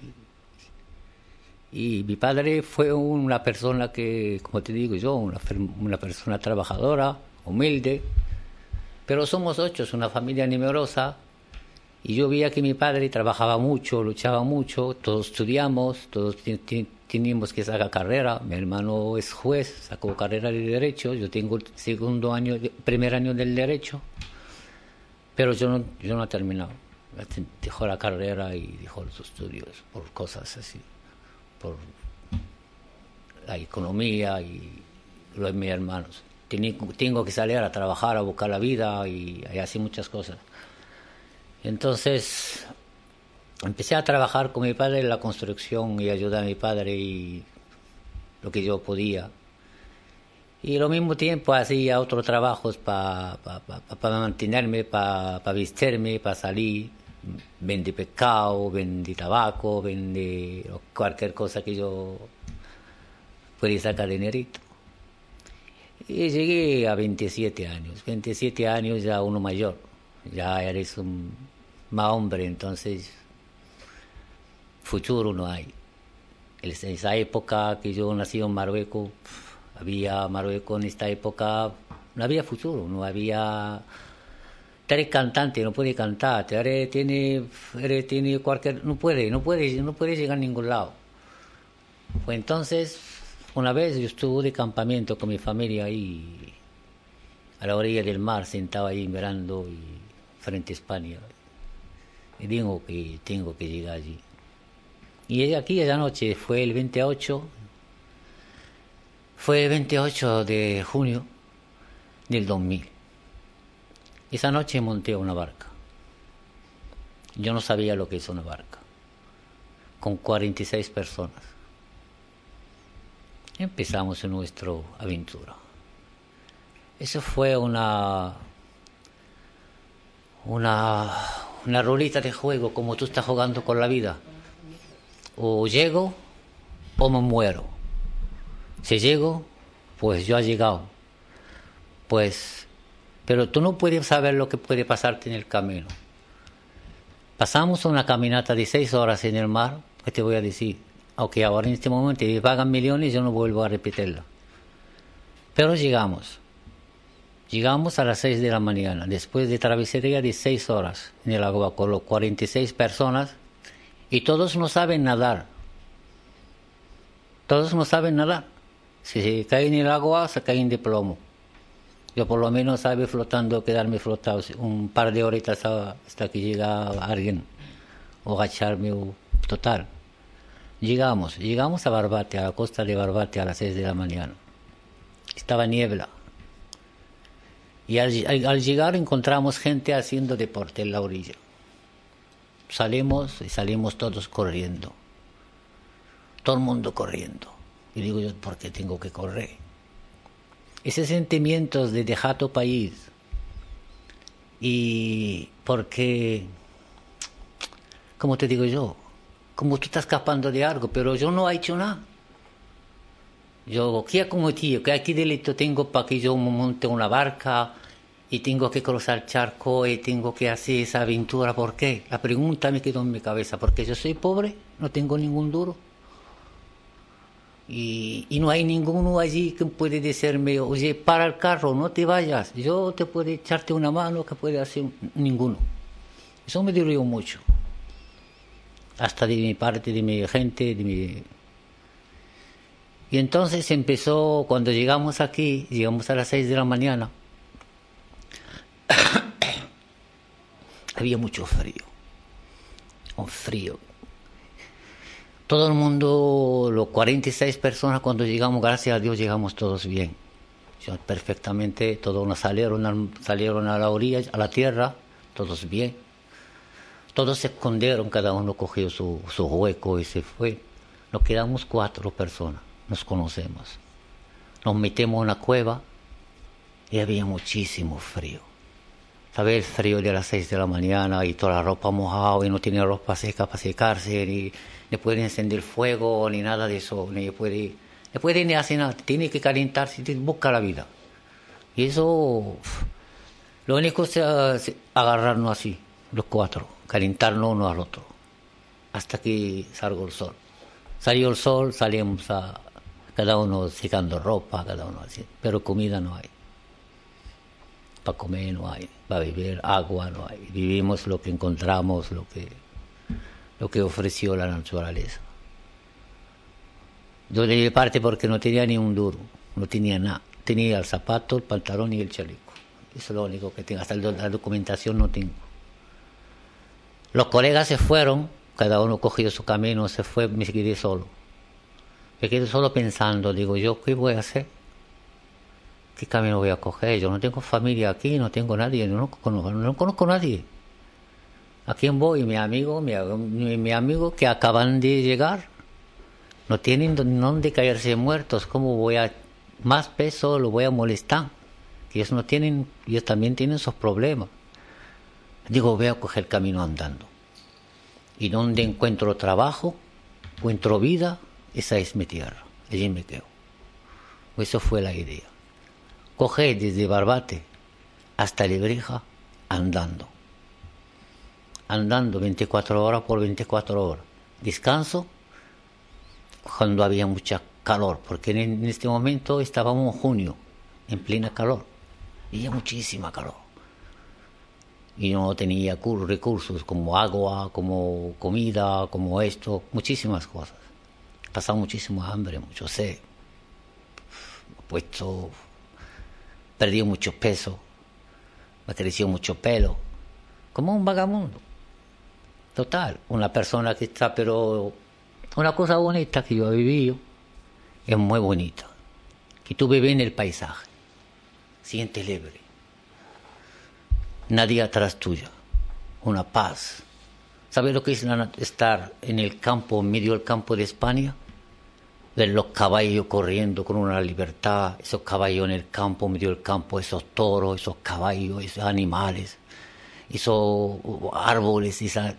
y mi padre fue una persona que, como te digo yo, una, una persona trabajadora, humilde, pero somos ocho, es una familia numerosa. Y yo veía que mi padre trabajaba mucho, luchaba mucho, todos estudiamos, todos teníamos que sacar carrera. Mi hermano es juez, sacó carrera de Derecho, yo tengo el segundo año, primer año del Derecho, pero yo no, yo no he terminado. Dejó la carrera y dejó los estudios por cosas así, por la economía y los de mis hermanos. Tengo que salir a trabajar, a buscar la vida y, y así muchas cosas. Entonces empecé a trabajar con mi padre en la construcción y ayudar a mi padre y lo que yo podía. Y al mismo tiempo hacía otros trabajos para pa, pa, pa, pa mantenerme, para pa vestirme, para salir. Vendí pescado, vendí tabaco, vendí cualquier cosa que yo podía sacar dinerito. Y llegué a veintisiete años. veintisiete años ya uno mayor. Ya eres un más hombre, entonces futuro no hay. En esa época que yo nací en Marruecos, había Marruecos en esta época, no había futuro, no había... Eres cantante, no puede cantar, eres, tiene, eres, tiene cualquier... No puede, no puede, no puede llegar a ningún lado. Pues entonces, una vez yo estuve de campamento con mi familia ahí, a la orilla del mar, sentado ahí mirando y frente a España, y digo que tengo que llegar allí. Y aquí esa noche fue el veintiocho, fue el veintiocho de junio del dos mil. Esa noche monté una barca. Yo no sabía lo que es una barca, con cuarenta y seis personas. Empezamos nuestra aventura. Eso fue una Una, una ruleta de juego, como tú estás jugando con la vida. O llego o me muero. Si llego, pues yo he llegado. Pues, pero tú no puedes saber lo que puede pasarte en el camino. Pasamos una caminata de seis horas en el mar, que te voy a decir, aunque ahora en este momento me pagan millones, yo no vuelvo a repetirla. Pero llegamos. Llegamos a las seis de la mañana, después de travesía de seis horas en el agua con los cuarenta y seis personas, y todos no saben nadar. Todos no saben nadar. Si se caen en el agua, se caen de plomo. Yo por lo menos sabía flotando, quedarme flotado un par de horitas hasta que llega alguien, o agacharme, o total. Llegamos, llegamos a Barbate, a la costa de Barbate a las seis de la mañana. Estaba niebla. Y al, al, al llegar encontramos gente haciendo deporte en la orilla. salimos y salimos todos corriendo. Todo el mundo corriendo. Y digo yo, ¿por qué tengo que correr? Ese sentimiento de dejar tu país. Y porque, como te digo yo, como tú estás escapando de algo, pero yo no he hecho nada. Yo, ¿qué he cometido? ¿Qué aquí delito tengo para que yo me monte una barca y tengo que cruzar el charco y tengo que hacer esa aventura? ¿Por qué? La pregunta me quedó en mi cabeza, porque yo soy pobre, no tengo ningún duro. Y, y no hay ninguno allí que puede decirme, oye, para el carro, no te vayas, yo te puedo echarte una mano, que puede hacer ninguno. Eso me dolió mucho. Hasta de mi parte, de mi gente, de mi... Y entonces empezó, cuando llegamos aquí, llegamos a las seis de la mañana, había mucho frío, un frío. Todo el mundo, los cuarenta y seis personas, cuando llegamos, gracias a Dios, llegamos todos bien. Yo, perfectamente, todos nos salieron, al, salieron a la orilla, a la tierra, todos bien. Todos se escondieron, cada uno cogió su, su hueco y se fue. Nos quedamos cuatro personas, nos conocemos. Nos metemos en una cueva y había muchísimo frío. ¿Sabes? El frío de las seis de la mañana y toda la ropa mojada y no tiene ropa seca para secarse, ni, ni puede encender fuego, ni nada de eso, ni puede, ni puede ni hacer nada, tiene que calentarse, busca la vida. Y eso, lo único es agarrarnos así, los cuatro, calentarnos uno al otro, hasta que salga el sol. Salió el sol, salimos a cada uno secando ropa, cada uno así, pero comida no hay. Para comer no hay, para beber agua no hay. Vivimos lo que encontramos, lo que, lo que ofreció la naturaleza. Yo de mi parte porque no tenía ni un duro, no tenía nada. Tenía el zapato, el pantalón y el chaleco. Eso es lo único que tengo. Hasta la documentación no tengo. Los colegas se fueron, cada uno cogió su camino, se fue, me quedé solo. Me quedé solo pensando, digo yo, ¿qué voy a hacer? ¿Qué camino voy a coger? Yo no tengo familia aquí, no tengo nadie, no conozco, no conozco a nadie. ¿A quién voy? Mi amigo, mi, mi, mi amigo que acaban de llegar, no tienen dónde caerse muertos. ¿Cómo voy a más peso? Lo voy a molestar. Ellos no tienen, ellos también tienen sus problemas. Digo, voy a coger el camino andando. Y donde encuentro trabajo, encuentro vida, esa es mi tierra. Allí me quedo. Eso fue la idea. Cogé desde Barbate hasta Lebrija andando. Andando veinticuatro horas por veinticuatro horas. Descanso cuando había mucha calor, porque en este momento estábamos en junio, en plena calor. Y había muchísima calor. Y no tenía recursos como agua, como comida, como esto, muchísimas cosas. He pasado muchísimo hambre, mucho sed. He puesto... Perdí mucho peso, me creció mucho pelo, como un vagabundo. Total, una persona que está, pero una cosa bonita que yo he vivido, es muy bonita. Que tú vives en el paisaje, sientes libre, nadie atrás tuya, una paz. ¿Sabes lo que es estar en el campo, en medio del campo de España? Ver los caballos corriendo con una libertad, esos caballos en el campo, en medio del campo, esos toros, esos caballos, esos animales, esos árboles, esas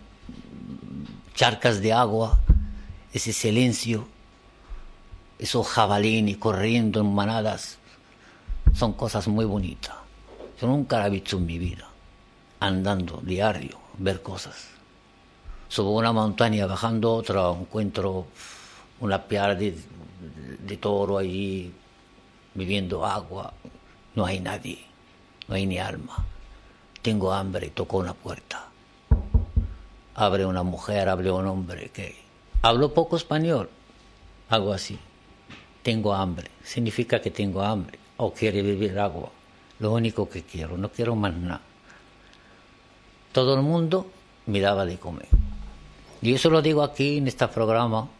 charcas de agua, ese silencio, esos jabalíes corriendo en manadas, son cosas muy bonitas. Yo nunca las he visto en mi vida, andando diario, ver cosas. Subo una montaña, bajando otra, encuentro una piara de, de toro allí, bebiendo agua. No hay nadie, no hay ni alma. Tengo hambre, toco una puerta. Abre una mujer, abre un hombre que hablo poco español, algo así. Tengo hambre, significa que tengo hambre o quiere beber agua. Lo único que quiero, no quiero más nada. Todo el mundo me daba de comer. Y eso lo digo aquí en este programa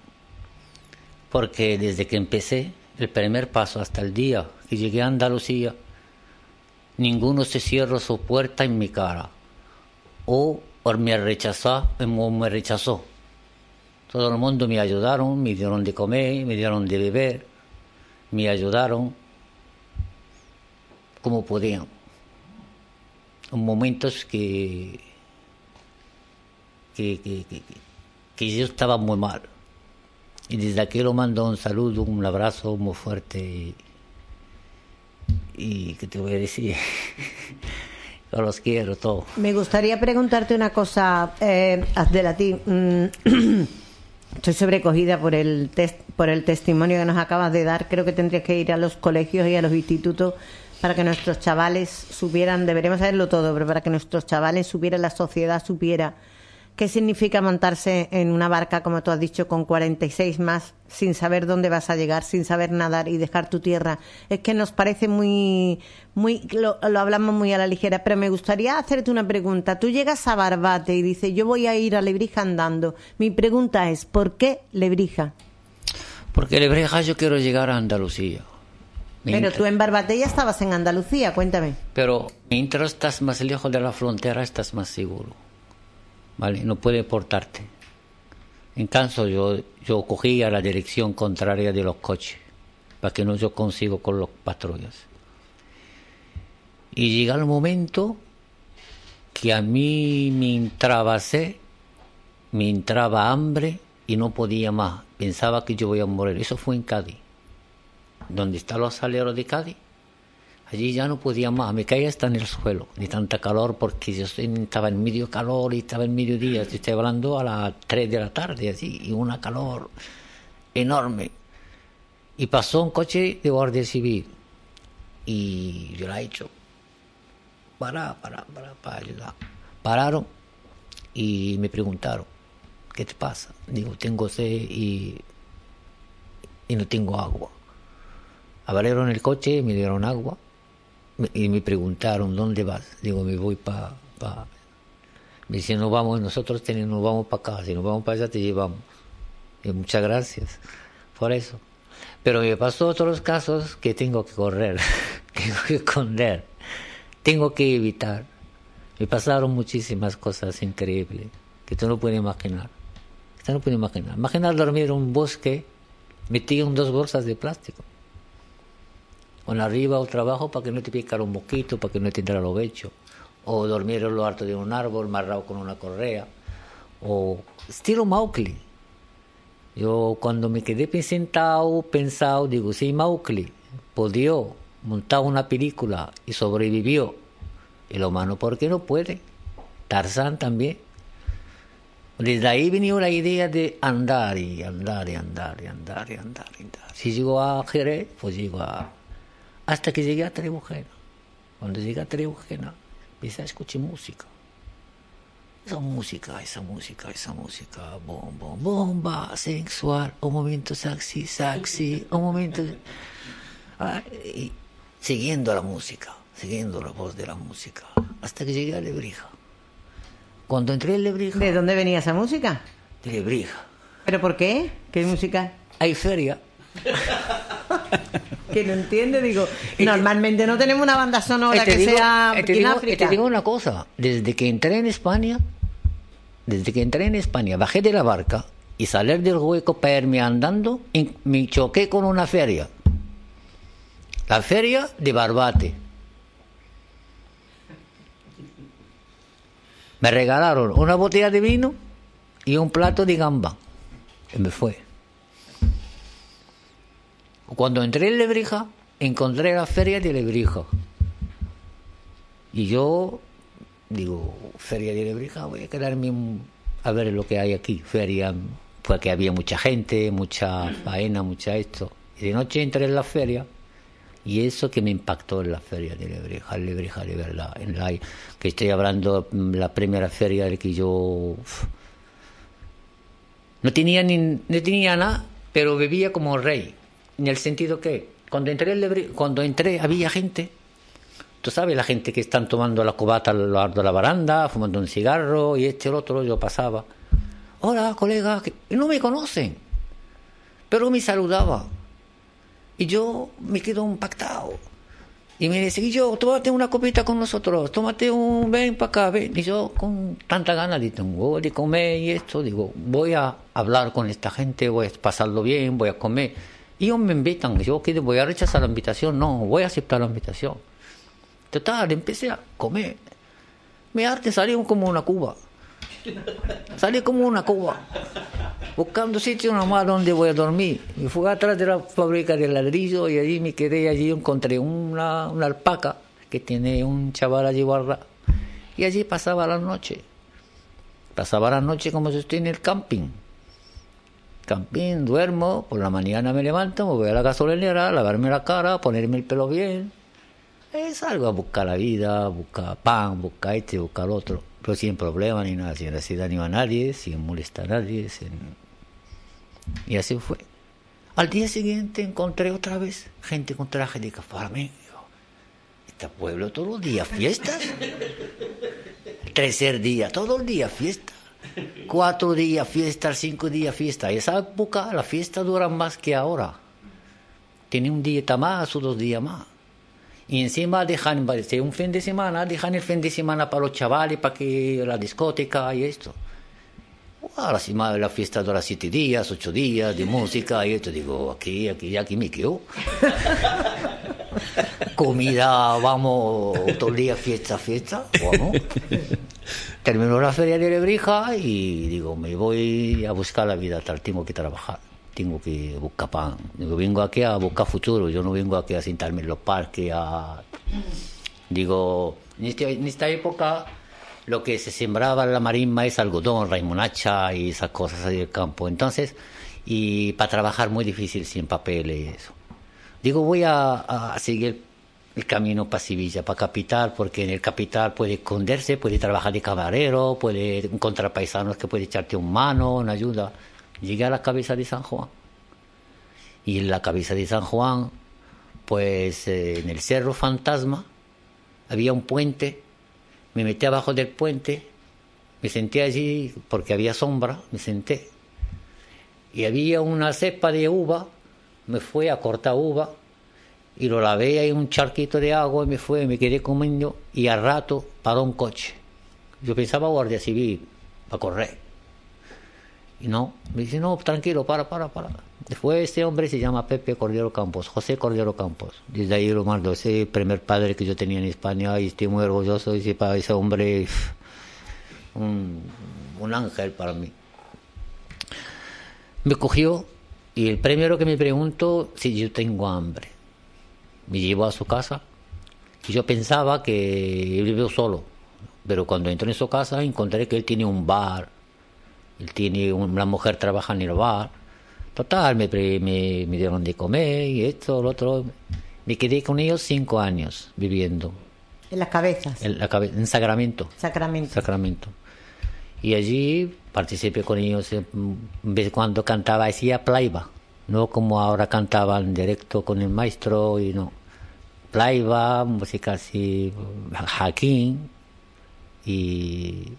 porque desde que empecé, el primer paso hasta el día que llegué a Andalucía, ninguno se cierra su puerta en mi cara o o me rechazó, o me rechazó. Todo el mundo me ayudaron, me dieron de comer, me dieron de beber, me ayudaron como podían. En momentos que, que, que, que, que yo estaba muy mal. Y desde aquí lo mando un saludo, un abrazo muy fuerte. Y, y ¿qué te voy a decir? Yo los quiero todos. Me gustaría preguntarte una cosa, eh, Abdelatí. Estoy sobrecogida por el test, por el testimonio que nos acabas de dar. Creo que tendrías que ir a los colegios y a los institutos para que nuestros chavales supieran, deberíamos saberlo todo, pero para que nuestros chavales supieran, la sociedad supiera qué significa montarse en una barca, como tú has dicho, con cuarenta y seis más, sin saber dónde vas a llegar, sin saber nadar y dejar tu tierra. Es que nos parece muy, muy, lo, lo hablamos muy a la ligera, pero me gustaría hacerte una pregunta. Tú llegas a Barbate y dices, yo voy a ir a Lebrija andando. Mi pregunta es, ¿por qué Lebrija? Porque Lebrija yo quiero llegar a Andalucía. Pero tú en Barbate ya estabas en Andalucía, cuéntame. Pero mientras estás más lejos de la frontera, estás más seguro. ¿Vale? No puede portarte. En caso, yo, yo cogía la dirección contraria de los coches, para que no yo consigo con los patrullas. Y llega el momento que a mí me entraba sed, me entraba hambre y no podía más. Pensaba que yo voy a morir. Eso fue en Cádiz. Donde están los aleros de Cádiz. Allí ya no podía más, me caía hasta en el suelo, de tanta calor, porque yo estaba en medio calor y estaba en mediodía, te estoy hablando a las tres de la tarde, así, y una calor enorme. Y pasó un coche de Guardia Civil, y yo la he hecho, para, para, para, para ayudar. Pararon y me preguntaron, ¿qué te pasa? Digo, tengo sed y, y no tengo agua. Abrieron el coche y me dieron agua. Y me preguntaron, ¿dónde vas? Digo, me voy para... Pa. Me dicen, no vamos, nosotros tenemos, nos vamos para acá, si nos vamos para allá te llevamos. Y muchas gracias por eso. Pero me pasó otros casos que tengo que correr, tengo que esconder, tengo que evitar. Me pasaron muchísimas cosas increíbles que tú no puedes imaginar. Que tú no puedes imaginar. Imaginar dormir en un bosque metido en dos bolsas de plástico. Con arriba o trabajo para que no te picara un mosquito, para que no te entrara los hechos. O dormir en lo alto de un árbol, amarrado con una correa. O estilo Mowgli. Yo cuando me quedé sentado, pensado, digo, si Mowgli pudo montar una película y sobrevivió, el humano, ¿por qué no puede? Tarzán también. Desde ahí vino la idea de andar y andar y andar y andar y andar y andar. Si llego a Jerez, pues llego a... Hasta que llegué a Trebujena. Cuando llegué a Trebujena, empecé a escuchar música. Esa música, esa música, esa música, bomba, bomba, sensual, un momento sexy, sexy, un momento... Ah, y siguiendo la música, siguiendo la voz de la música, hasta que llegué a Lebrija. Cuando entré en Lebrija... ¿De dónde venía esa música? De Lebrija. ¿Pero por qué? ¿Qué música? Hay feria. Que no entiende, digo, normalmente no tenemos una banda sonora que digo, sea te aquí en digo, África. Te digo una cosa, desde que entré en España, desde que entré en España, bajé de la barca y salir del hueco para irme andando, y me choqué con una feria. La feria de Barbate. Me regalaron una botella de vino y un plato de gamba. Y me fue. Cuando entré en Lebrija, encontré la feria de Lebrija. Y yo digo, feria de Lebrija, voy a quedarme a ver lo que hay aquí. Feria, porque había mucha gente, mucha faena, mucha esto. Y de noche entré en la feria, y eso que me impactó en la feria de Lebrija, en Lebrija de verdad, en la que estoy hablando, la primera feria de que yo uf, no tenía ni, no tenía nada, pero bebía como rey. En el sentido que cuando entré, en Lebrija, cuando entré había gente, tú sabes, la gente que están tomando la cubata al lado de la baranda, fumando un cigarro, y este y el otro, yo pasaba. Hola, colega, que no me conocen, pero me saludaba. Y yo me quedo impactado. Y me dice, y yo, tómate una copita con nosotros, tómate un, ven para acá, ven. Y yo, con tanta ganas de, tengo de comer y esto, digo, voy a hablar con esta gente, voy a pasarlo bien, voy a comer. Y ellos me invitan, yo, ¿qué? ¿Voy a rechazar la invitación? No, voy a aceptar la invitación. Total, empecé a comer. Mi arte salió como una cuba. Salí como una cuba. Buscando sitio nomás donde voy a dormir. Y fui atrás de la fábrica de ladrillo y allí me quedé, allí encontré una, una alpaca que tiene un chaval allí guardado. Y allí pasaba la noche. Pasaba la noche como si estoy en el camping. Camping, duermo, por la mañana me levanto, me voy a la gasolinera, lavarme la cara, ponerme el pelo bien. Eh, salgo a buscar la vida, buscar pan, buscar este, buscar otro. Pero sin problema ni nada, sin hacer daño a nadie, sin molestar a nadie. Sin... Y así fue. Al día siguiente encontré otra vez gente con traje de café. Este pueblo todos los días fiestas. Tercer día, todo el día fiesta. Cuatro días fiesta, cinco días fiesta. Y esa época la fiesta dura más que ahora. Tiene un día más o dos días más. Y encima dejan, un fin de semana, dejan el fin de semana para los chavales, para que la discoteca y esto. Ahora sí, la fiesta dura siete días, ocho días de música y esto. Digo, aquí, aquí, aquí me quedo. Comida, vamos, todo el día fiesta, fiesta, vamos. Terminó la feria de Lebrija y digo, me voy a buscar la vida, tal, tengo que trabajar. Tengo que buscar pan. Digo, vengo aquí a buscar futuro. Yo no vengo aquí a sentarme en los parques. A... Digo, en, este, en esta época lo que se sembraba en la marisma es algodón, raimonacha y esas cosas ahí del campo. Entonces, y para trabajar muy difícil sin papel y eso. Digo, voy a, a seguir el camino para Sevilla, para Capital, porque en el Capital puede esconderse, puede trabajar de camarero, puede encontrar paisanos que puede echarte un mano, una ayuda. Llegué a la cabeza de San Juan. Y en la cabeza de San Juan, pues eh, en el Cerro Fantasma, había un puente. Me metí abajo del puente, me senté allí porque había sombra, me senté. Y había una cepa de uva, me fui a cortar uva, y lo lavé ahí en un charquito de agua, y me fui, me quedé comiendo, y al rato paró un coche. Yo pensaba guardia civil, para correr. Y no, me dice, no, tranquilo, para, para, para. Después este hombre se llama Pepe Cordero Campos, José Cordero Campos. Desde ahí lo mando, ese primer padre que yo tenía en España y estoy muy orgulloso de ese, ese hombre, un, un ángel para mí. Me cogió y el primero que me preguntó si yo tengo hambre. Me llevó a su casa y yo pensaba que él vivió solo, pero cuando entré en su casa encontré que él tiene un bar. Él tiene una mujer trabaja en el bar. Total, me, me, me dieron de comer y esto, lo otro. Me quedé con ellos cinco años viviendo. En las cabezas. En, la cabe- en Sacramento. Sacramento. Sacramento. Y allí participé con ellos. En vez cuando cantaba, hacía plaiba. No como ahora cantaba en directo con el maestro y no. Plaiba, música así, jaquín y...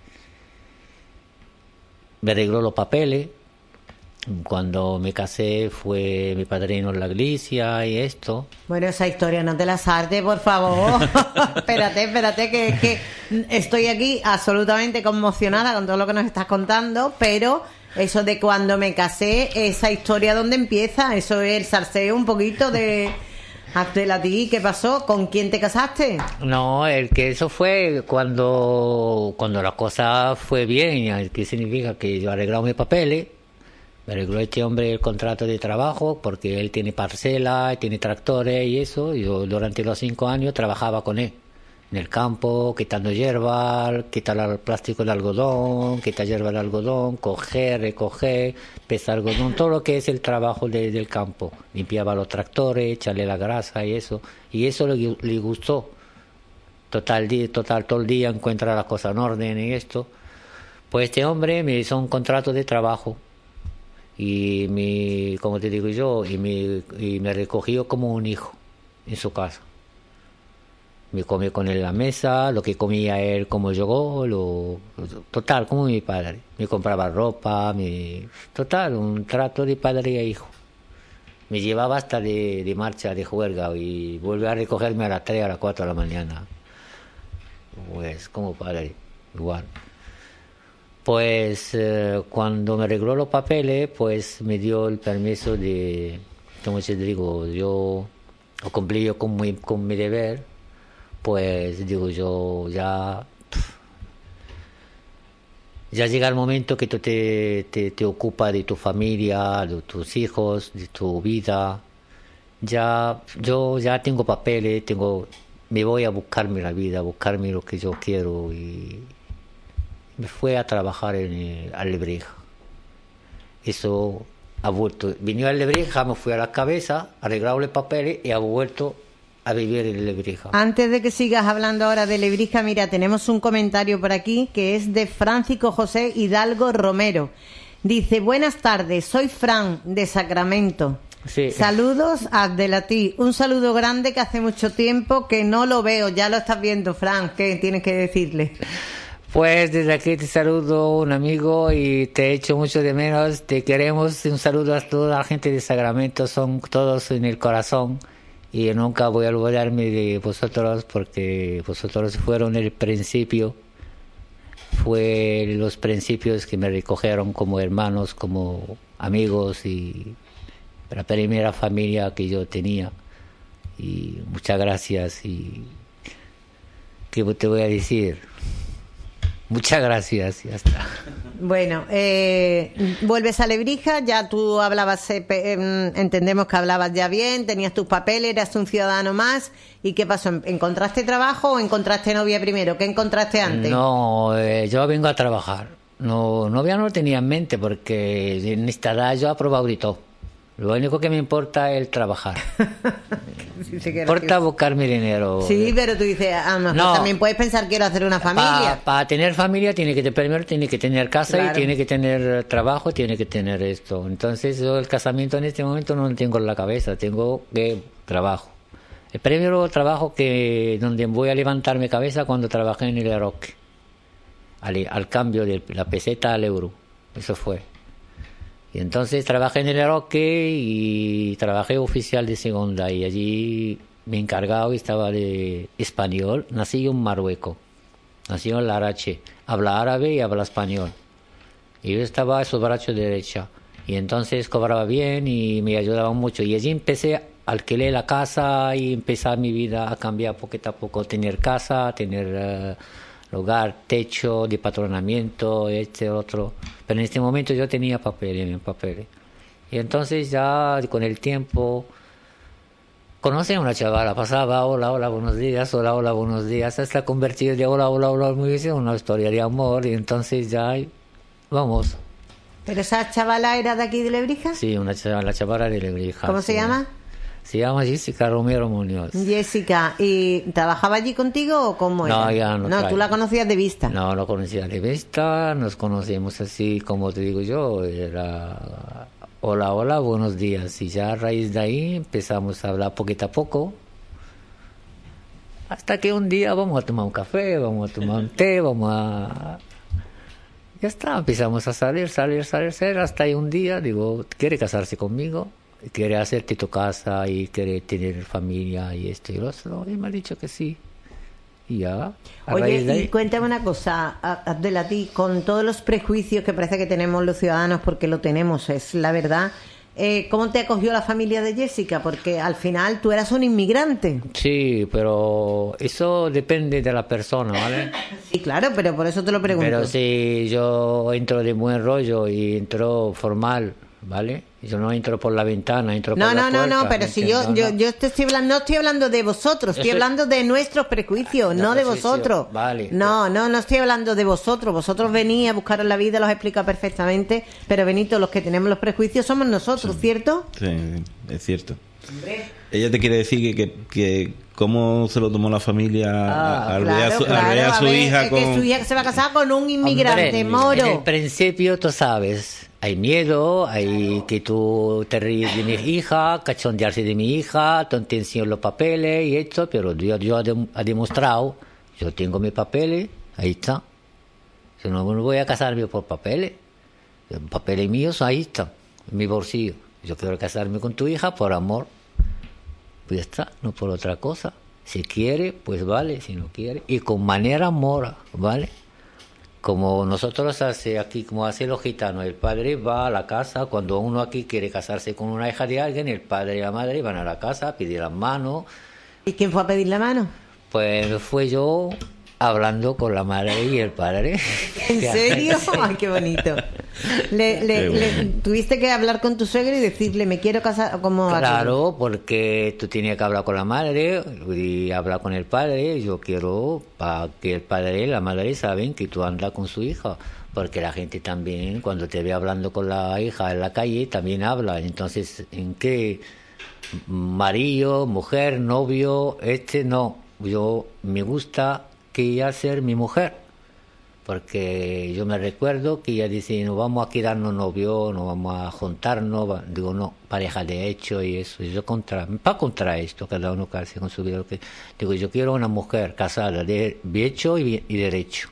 Me arregló los papeles. Cuando me casé fue mi padrino en la iglesia y esto. Bueno, esa historia no te la salte, por favor. espérate, espérate, que, que estoy aquí absolutamente conmocionada con todo lo que nos estás contando, pero eso de cuando me casé, esa historia, ¿dónde empieza? Eso es el salseo un poquito de... Hazte a ti, ¿qué pasó? ¿Con quién te casaste? No, el que eso fue cuando cuando la cosa fue bien. ¿Qué significa? Que yo arreglado mis papeles, me arregló este hombre el contrato de trabajo porque él tiene parcela, tiene tractores y eso. Yo durante los cinco años trabajaba con él en el campo, quitando hierba, quitar el plástico del algodón, quitar hierba del algodón, coger, recoger, pesar algodón, todo lo que es el trabajo de, del campo. Limpiaba los tractores, echarle la grasa y eso. Y eso le, le gustó. Total, total, todo el día encuentra las cosas en orden y esto. Pues este hombre me hizo un contrato de trabajo. Y me, como te digo yo, y me, y me recogió como un hijo en su casa. Me comí con él en la mesa, lo que comía él como yo, lo, total, como mi padre. Me compraba ropa, me, total, un trato de padre a hijo. me llevaba hasta de, de marcha, de juerga, y vuelve a recogerme a las tres, a las cuatro de la mañana. Pues, como padre, igual. Pues, eh, cuando me arregló los papeles, pues me dio el permiso de, como te digo, yo he cumplido con mi, con mi deber, pues digo yo, ya... Ya llega el momento que tú te, te, te ocupas de tu familia, de tus hijos, de tu vida. Ya, yo ya tengo papeles, tengo, me voy a buscarme la vida, a buscarme lo que yo quiero, y me fui a trabajar en el, a Lebrija. Eso ha vuelto. Vine a Lebrija, me fui a la cabeza, arreglado los papeles y ha vuelto a vivir en Lebrija. Antes de que sigas hablando ahora de Lebrija, mira, tenemos un comentario por aquí que es de Francisco José Hidalgo Romero. Dice, buenas tardes, soy Fran de Sacramento. Sí. Saludos a Abdelatí. Un saludo grande que hace mucho tiempo que no lo veo. Ya lo estás viendo, Fran. ¿Qué tienes que decirle? Pues desde aquí te saludo, un amigo, y te echo mucho de menos. Te queremos. Un saludo a toda la gente de Sacramento. Son todos en el corazón. Y nunca voy a olvidarme de vosotros, porque vosotros fueron el principio, fue los principios que me recogieron como hermanos, como amigos, y la primera familia que yo tenía. Y muchas gracias. Y ¿qué te voy a decir? Muchas gracias, ya está. Bueno, eh, vuelves a Lebrija, ya tú hablabas, eh, pe- eh, entendemos que hablabas ya bien, tenías tus papeles, eras un ciudadano más. ¿Y qué pasó? ¿Encontraste trabajo o encontraste novia primero? ¿Qué encontraste antes? No, eh, yo vengo a trabajar. No, novia no lo tenía en mente, porque en esta edad yo he probado de todo. Lo único que me importa es el trabajar. Sí, sí que Me era importa que- buscar mi dinero. Sí, pero tú dices, a lo mejor No. también puedes pensar, quiero hacer una familia. Para tener familia tiene que primero tiene que tener casa, Claro. y tiene que tener trabajo, tiene que tener esto. Entonces yo el casamiento en este momento no lo tengo en la cabeza, tengo que trabajo. El primero trabajo que donde voy a levantar mi cabeza cuando trabajé en el Roque, al, al cambio de la peseta al euro, eso fue. Y entonces trabajé en el Roque y trabajé oficial de segunda, y allí me encargaba y estaba de español. Nací en Marruecos, nací en Larache, habla árabe y habla español. Y yo estaba a su brazo derecha, y entonces cobraba bien y me ayudaba mucho. Y allí empecé, alquilé la casa y empecé mi vida a cambiar poquito a poco, tener casa, tener... Uh, hogar, techo, de patronamiento, este, otro. Pero en este momento yo tenía papeles, mis papeles. Y entonces ya con el tiempo conocí a una chavala, pasaba, hola, hola, buenos días, hola, hola, buenos días, hasta convertido de hola, hola, hola, muy bien, una historia de amor. Y entonces ya, vamos. ¿Pero esa chavala era de aquí de Lebrija? Sí, una chavala, la chavala de Lebrija. ¿Cómo sí. se llama? Se llama Jessica Romero Muñoz. Jessica. ¿Y trabajaba allí contigo o cómo No, era? ya no No, trae. tú la conocías de vista. No, no conocía de vista, nos conocemos así, como te digo yo, era hola, hola, buenos días. Y ya a raíz de ahí empezamos a hablar poquito a poco, hasta que un día vamos a tomar un café, vamos a tomar un té, vamos a... Ya está, empezamos a salir, salir, salir, salir, hasta ahí un día, digo, ¿quiere casarse conmigo? Quiere hacerte tu casa y quiere tener familia y esto y lo otro. Y me ha dicho que sí. Y ya. A Oye, raíz de ahí- y cuéntame una cosa, Abdelatí, con todos los prejuicios que parece que tenemos los ciudadanos, porque lo tenemos, es la verdad, eh, ¿cómo te acogió la familia de Jessica? Porque al final tú eras un inmigrante. Sí, pero eso depende de la persona, ¿vale? Sí, claro, pero por eso te lo pregunto. Pero si yo entro de buen rollo y entro formal, ¿vale? Yo no entro por la ventana, entro No, por no, la no, puerta. no, pero ¿me si yo, entiendes? yo, No, yo te estoy hablando, no estoy hablando de vosotros, estoy Eso- hablando de nuestros prejuicios, De no de prejuicio, vosotros. vale. No, no, no estoy hablando de vosotros. Vosotros venís a buscaros la vida, los explica perfectamente, pero Benito, los que tenemos los prejuicios somos nosotros, ¿cierto? Sí, es cierto. Ella te quiere decir que, que, que cómo se lo tomó la familia Ah, al, ver a su, al claro, ver a a su ver, hija es con... que su hija se va a casar con un inmigrante, Hombre, moro. En el principio, tú sabes, hay miedo, hay que tú te ríes de mi hija, cachondearse de mi hija, tú te enseño los papeles y esto, pero yo, yo he dem- he demostrado, yo tengo mis papeles, ahí está. Yo no me voy a casarme por papeles. Los papeles míos ahí están, en mi bolsillo. Yo quiero casarme con tu hija por amor. Pues ya está, no por otra cosa. Si quiere, pues vale, si no quiere. Y con manera amor, ¿vale? Como nosotros hace aquí, como hace los gitanos, el padre va a la casa, cuando uno aquí quiere casarse con una hija de alguien, el padre y la madre van a la casa, piden las manos. ¿Y quién fue a pedir la mano? Pues fue yo hablando con la madre y el padre. ¿En serio? Ay, qué bonito. Le, le, Qué bueno. le- tuviste que hablar con tu suegro y decirle, me quiero casar, como Claro, porque tú tenías que hablar con la madre y hablar con el padre. Yo quiero para que el padre y la madre saben que tú andas con su hija. Porque la gente también, cuando te ve hablando con la hija en la calle, también habla. Entonces, ¿en qué? Marido, mujer, novio, este no. Yo me gusta que ella sea mi mujer. Porque yo me recuerdo que ella dice, no vamos a quedarnos novios, no vamos a juntarnos. va- Digo, no, pareja de hecho y eso. Y yo contra, para contra esto, cada uno casi con su vida. que- Digo, yo quiero una mujer casada de hecho y, y derecho.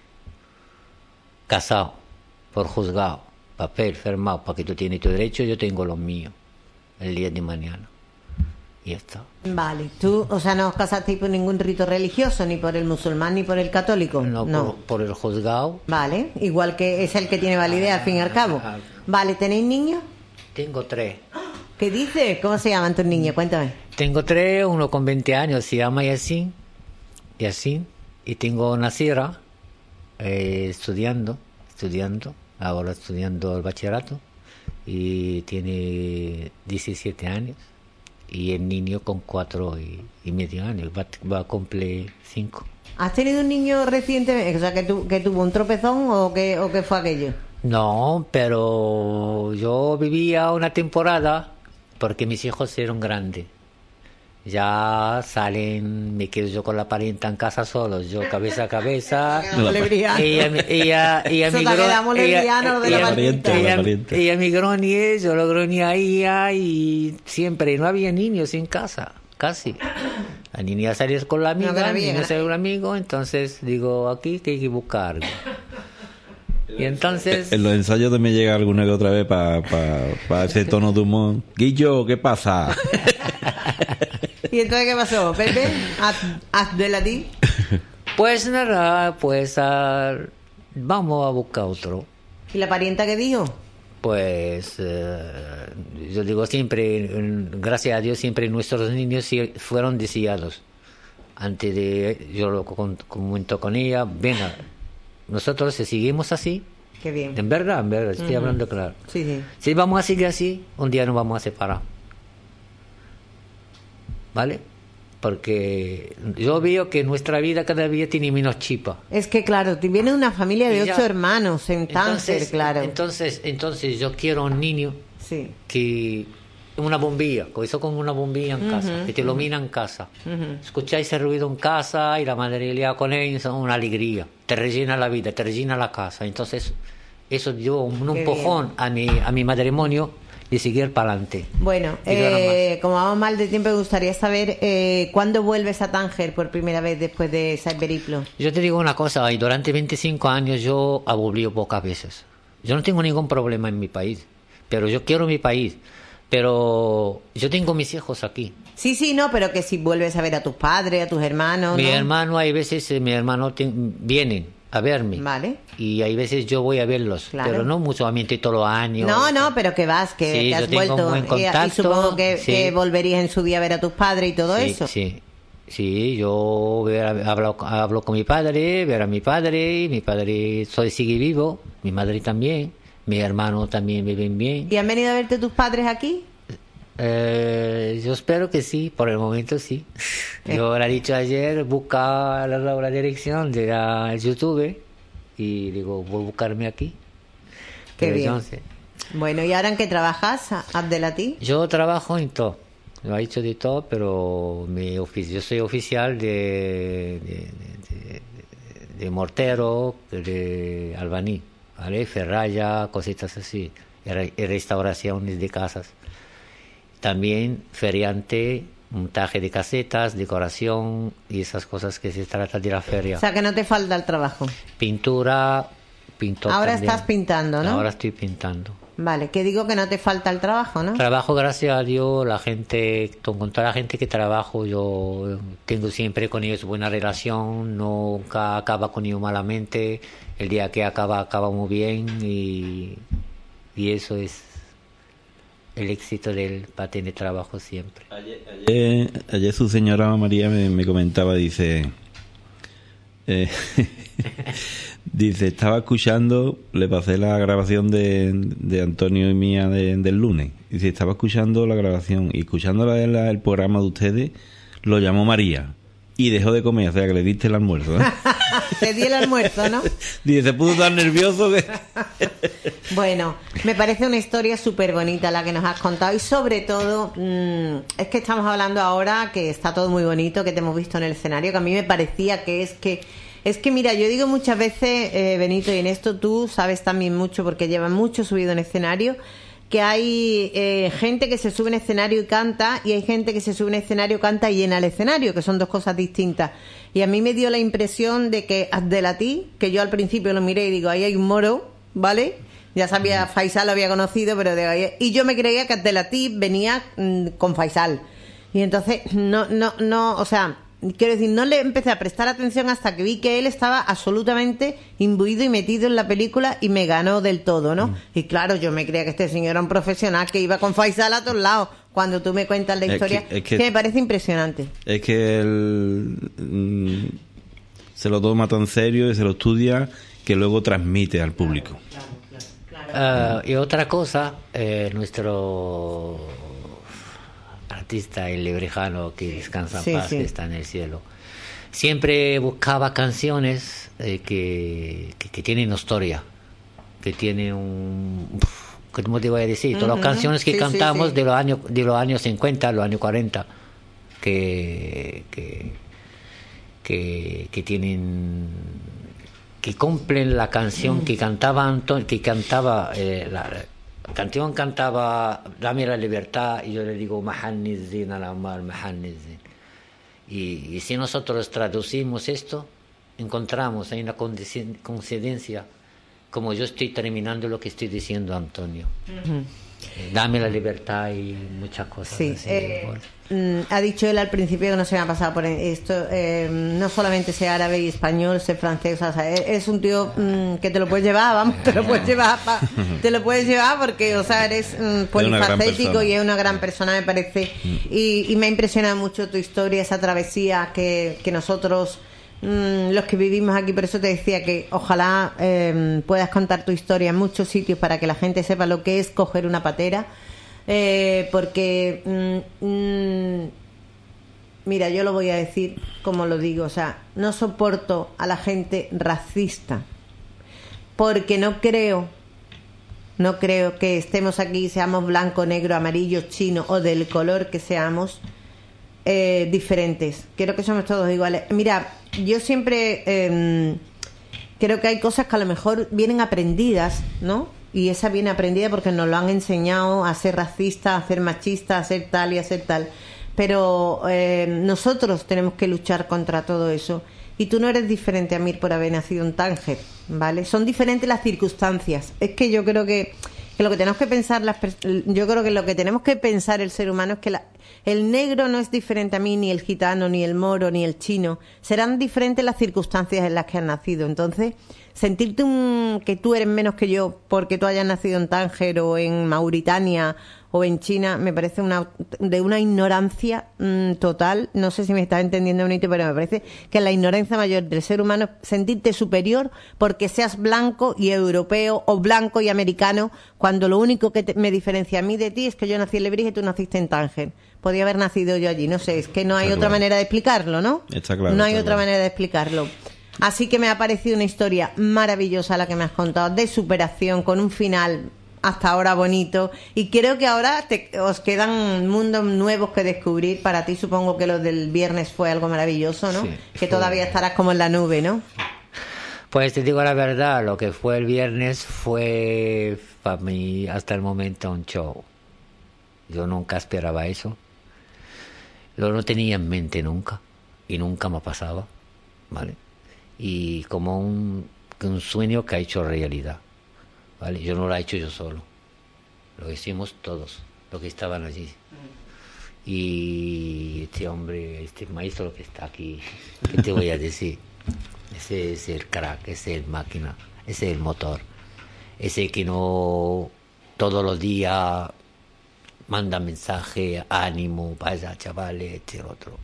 Casado, por juzgado, papel firmado, para que tú tienes tu derecho, yo tengo los míos, el día de mañana. Y ya está. Vale, tú, o sea, no os casasteis por ningún rito religioso, ni por el musulmán ni por el católico. No, Por, por el juzgado. Vale, igual que es el que tiene validez al fin y al cabo. Vale, ¿tenéis niños? Tengo tres. ¿Qué dices? ¿Cómo se llaman tus niños? Cuéntame. Tengo tres, uno con veinte años, se llama Yassin, Yassin, y tengo una Sierra, eh, estudiando, estudiando, ahora estudiando el bachillerato, y tiene diecisiete años, y el niño con cuatro y, y medio años, va, va a cumplir cinco. ¿Has tenido un niño recientemente? O sea, que, tu, que tuvo un tropezón o que, o que fue aquello. No, pero yo vivía una temporada porque mis hijos eran grandes. Ya salen, me quedo yo con la parienta en casa solos, yo cabeza a cabeza. Lebriano. Ella, ella, ella Eso te migró, quedamos lebrianos de la ella, parienta. ella, La parienta. ella migró ni yo lo groñé a ella y siempre no había niños en casa, casi. La niña salía con la amiga, No, pero el bien, niño ¿eh? salía con el amigo, entonces digo, aquí que hay que buscar. Y entonces... En los ensayos también llega alguna que otra vez para pa, pa ese tono de humor. Guillo, ¿qué pasa? ¿Y entonces qué pasó? Pepe, haz, haz de la ti. Pues nada, pues ah, vamos a buscar otro. ¿Y la parienta qué dijo? Pues eh, yo digo siempre, mm, gracias a Dios, siempre nuestros niños sí fueron deseados. Antes de, yo lo con- comento con ella, venga, nosotros si seguimos así, Qué bien. en verdad, en verdad, estoy hablando claro. Sí, sí. Si vamos a seguir así, un día nos vamos a separar. ¿Vale? Porque yo veo que nuestra vida cada día tiene menos chipa. Es que claro, te viene de una familia de Y ya. ocho hermanos en Tánger, Entonces, claro. Entonces, entonces yo quiero un niño Sí. que una bombilla, con eso con una bombilla en casa, que te ilumina en casa. Escucháis ese ruido en casa y la madre lea con él, son una alegría. Te rellena la vida, te rellena la casa. Entonces, eso dio un Qué empujón a mi, a mi matrimonio de seguir para adelante. Bueno, Y nada eh, como vamos mal de tiempo, me gustaría saber eh, cuándo vuelves a Tánger por primera vez después de ese periplo. Yo te digo una cosa, y durante veinticinco años yo aburrí pocas veces. Yo no tengo ningún problema en mi país, pero yo quiero mi país. Pero yo tengo mis hijos aquí. Sí, sí, no, pero que si vuelves a ver a tus padres, a tus hermanos, Mi ¿no? hermano, hay veces, eh, mi hermano te- vienen a verme. Vale. Y hay veces yo voy a verlos, Claro. pero no mutuamente todos los años. No, no, pero que vas, que Sí, te yo has tengo un vuelto. buen Y- y, contacto, supongo que, sí. que volverías en su día a ver a tus padres y todo sí, eso. Sí, sí, yo ver a- hablo, hablo con mi padre, ver a mi padre, mi padre soy, sigue vivo, mi madre también, mi hermano también me ven bien. ¿Y han venido a verte tus padres aquí? Eh, yo espero que sí, por el momento sí. Yo le he dicho ayer, busca la, la dirección de la YouTube y digo, voy a buscarme aquí. Qué Pero bien. yo no sé. Bueno, ¿y ahora en qué trabajas, Abdelati? Yo trabajo en todo, lo he hecho de todo, pero mi oficio, yo soy oficial de, de, de, de- de mortero, de albañil, ¿vale? Ferralla, cositas así, y re- y restauraciones de casas. También feriante, montaje de casetas, decoración y esas cosas que se trata de la feria. O sea, que no te falta el trabajo. Pintura, pintor Ahora también. estás pintando, ¿no? Ahora estoy pintando. Vale, que digo que no te falta el trabajo, ¿no? Trabajo, gracias a Dios, la gente, con toda la gente que trabajo, yo tengo siempre con ellos buena relación, nunca acaba con ellos malamente, el día que acaba, acaba muy bien y, y eso es el éxito de él para tener trabajo siempre. Ayer, ayer, ayer su señora María me, me comentaba, dice... Eh, dice, estaba escuchando, le pasé la grabación de, de Antonio y mía de, del lunes. Dice, estaba escuchando la grabación y escuchando la, la, el programa de ustedes, lo llamó María y dejó de comer, o sea que le diste el almuerzo, ¿eh? Te di el almuerzo, ¿no? Dice, se puso tan nervioso que... Bueno, me parece una historia súper bonita la que nos has contado y sobre todo mmm, es que estamos hablando ahora que está todo muy bonito, que te hemos visto en el escenario, que a mí me parecía que es que es que mira, yo digo muchas veces, eh, Benito, y en esto tú sabes también mucho porque llevas mucho subido en escenario, que hay eh, gente que se sube en escenario y canta y hay gente que se sube en escenario, canta y llena el escenario, que son dos cosas distintas. Y a mí me dio la impresión de que Abdelatí, que yo al principio lo miré y digo, ahí hay un moro, ¿vale? Ya sabía, Faisal lo había conocido, pero de ahí... Y yo me creía que Abdelatí venía mmm, con Faisal. Y entonces, no, no, no, o sea... Quiero decir, no le empecé a prestar atención hasta que vi que él estaba absolutamente imbuido y metido en la película y me ganó del todo, ¿no? Mm. Y claro, yo me creía que este señor era un profesional que iba con Faisal a todos lados. Cuando tú me cuentas la historia, es que, es que, que me parece impresionante. Es que él mm, se lo toma tan serio y se lo estudia que luego transmite al público. Claro, claro, claro. Uh, y otra cosa, eh, nuestro... artista, el Lebrejano, que descansa en sí, paz, sí. que está en el cielo, siempre buscaba canciones eh, que, que, que tienen historia, que tienen un... ¿Cómo te voy a decir? Uh-huh. Todas las canciones que sí, cantamos sí, sí. de los años de los años cincuenta, los años cuarenta, que, que, que, que tienen... que cumplen la canción uh-huh. que cantaba Antonio, que cantaba... Eh, la, La canción cantaba Dame la libertad y yo le digo Mahannizin al Amal, Mahannizin. Y, y si nosotros traducimos esto, encontramos ahí una coincidencia, como yo estoy terminando lo que estoy diciendo a Antonio. Uh-huh. Dame la libertad y muchas cosas sí, así. Eh, ha dicho él al principio que no se me ha pasado por esto. Eh, no solamente sé árabe y español, sé francés. O sea, es un tío mm, que te lo puedes llevar, vamos, te lo puedes llevar, pa, te lo puedes llevar porque, o sea, eres mm, polifacético y es una gran persona, me parece. Y, y me ha impresionado mucho tu historia, esa travesía que, que nosotros... Mm, los que vivimos aquí, por eso te decía que ojalá eh, puedas contar tu historia en muchos sitios para que la gente sepa lo que es coger una patera, eh, porque mm, mm, mira, yo lo voy a decir como lo digo, o sea, no soporto a la gente racista porque no creo no creo que estemos aquí, seamos blanco, negro, amarillo, chino o del color que seamos, eh, diferentes. Creo que somos todos iguales. Mira, yo siempre eh, creo que hay cosas que a lo mejor vienen aprendidas, ¿no? Y esa viene aprendida porque nos lo han enseñado a ser racista, a ser machista, a ser tal y a ser tal. Pero eh, nosotros tenemos que luchar contra todo eso. Y tú no eres diferente a mí por haber nacido en Tánger, ¿vale? Son diferentes las circunstancias. Es que yo creo que, que lo que tenemos que pensar, las, yo creo que lo que tenemos que pensar el ser humano es que la, el negro no es diferente a mí, ni el gitano, ni el moro, ni el chino. Serán diferentes las circunstancias en las que has nacido. Entonces, sentirte un, que tú eres menos que yo porque tú hayas nacido en Tánger o en Mauritania o en China, me parece una de una ignorancia mmm, total. No sé si me estás entendiendo, Benito, pero me parece que la ignorancia mayor del ser humano es sentirte superior porque seas blanco y europeo o blanco y americano, cuando lo único que te, me diferencia a mí de ti es que yo nací en Lebrija y tú naciste en Tánger. Podía haber nacido yo allí, no sé, es que no hay está otra claro. manera de explicarlo, ¿no? Está claro. No hay está otra claro. manera de explicarlo. Así que me ha parecido una historia maravillosa la que me has contado, de superación, con un final hasta ahora bonito, y creo que ahora te, os quedan mundos nuevos que descubrir. Para ti supongo que lo del viernes fue algo maravilloso, ¿no? Sí, que fue... todavía estarás como en la nube, ¿no? Pues te digo la verdad, lo que fue el viernes fue para mí hasta el momento un show. Yo nunca esperaba eso, lo no tenía en mente nunca y nunca me pasaba, ¿vale? Y como un que un sueño que ha hecho realidad, ¿vale? Yo no lo he hecho yo solo, lo hicimos todos, los que estaban allí. Y este hombre, este maestro que está aquí, ¿qué te voy a decir? Ese es el crack, ese es el máquina, ese es el motor, ese que no todos los días manda mensaje, ánimo, vaya chavales, este otro,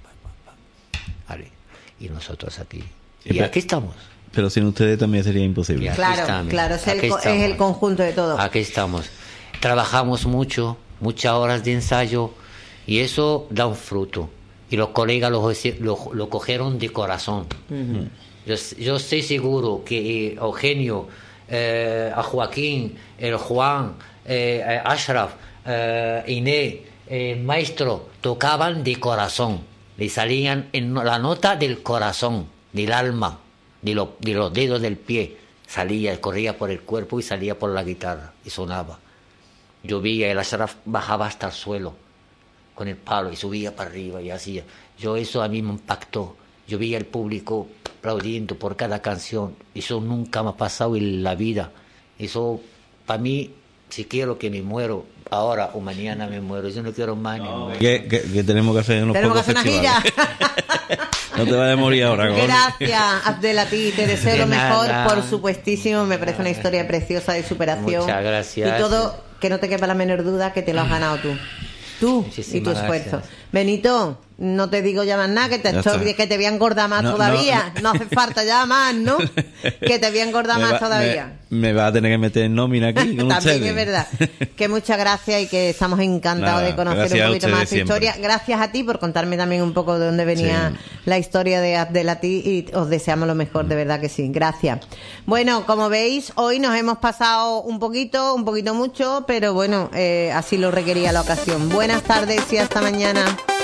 vale. Y nosotros aquí. Y aquí estamos. Pero sin ustedes también sería imposible. Claro, estamos, claro, es el, es el conjunto de todo. Aquí estamos. Trabajamos mucho, muchas horas de ensayo, y eso da un fruto. Y los colegas lo, lo, lo cogieron de corazón. Uh-huh. Yo, yo estoy seguro que eh, Eugenio, eh, a Joaquín, el Juan, eh, Ashraf, eh, Inés, eh, maestro, tocaban de corazón. Le salían en la nota del corazón, del alma, de, lo, de los dedos del pie. Salía, corría por el cuerpo y salía por la guitarra y sonaba. Yo veía, el Ashraf bajaba hasta el suelo con el palo y subía para arriba y hacía. Yo, eso a mí me impactó. Yo veía el público aplaudiendo por cada canción. Eso nunca me ha pasado en la vida. Eso, para mí, si quiero que me muero ahora o mañana me muero, yo no quiero más no, ni ¿Qué, qué, qué tenemos que hacer unos tenemos pocos que hacer una festivales? gira. No te vayas a morir ahora. ¿Cómo? Gracias, Abdelatí, te deseo De lo mejor, nada. por supuestísimo. Me parece una historia preciosa de superación. Muchas gracias. Y todo, que no te quepa la menor duda que te lo has ganado tú. Tú Muchísimas y tu esfuerzo. gracias. Benito, no te digo ya más nada, que te, Ya estoy- está. que te voy a engordar más No, todavía. no, No, hace falta ya más, ¿no? Que te voy a engordar Me más va- todavía. Me, me va a tener que meter en nómina aquí con También ustedes. es verdad. Que muchas gracias y que estamos encantados Nada, de conocer gracias un a poquito más de ustedes tu historia. Gracias a ti por contarme también un poco de dónde venía Sí. la historia de Abdelatí, y os deseamos lo mejor, de verdad que sí. Gracias. Bueno, como veis, hoy nos hemos pasado un poquito, un poquito mucho, pero bueno, eh, así lo requería la ocasión. Buenas tardes y hasta mañana.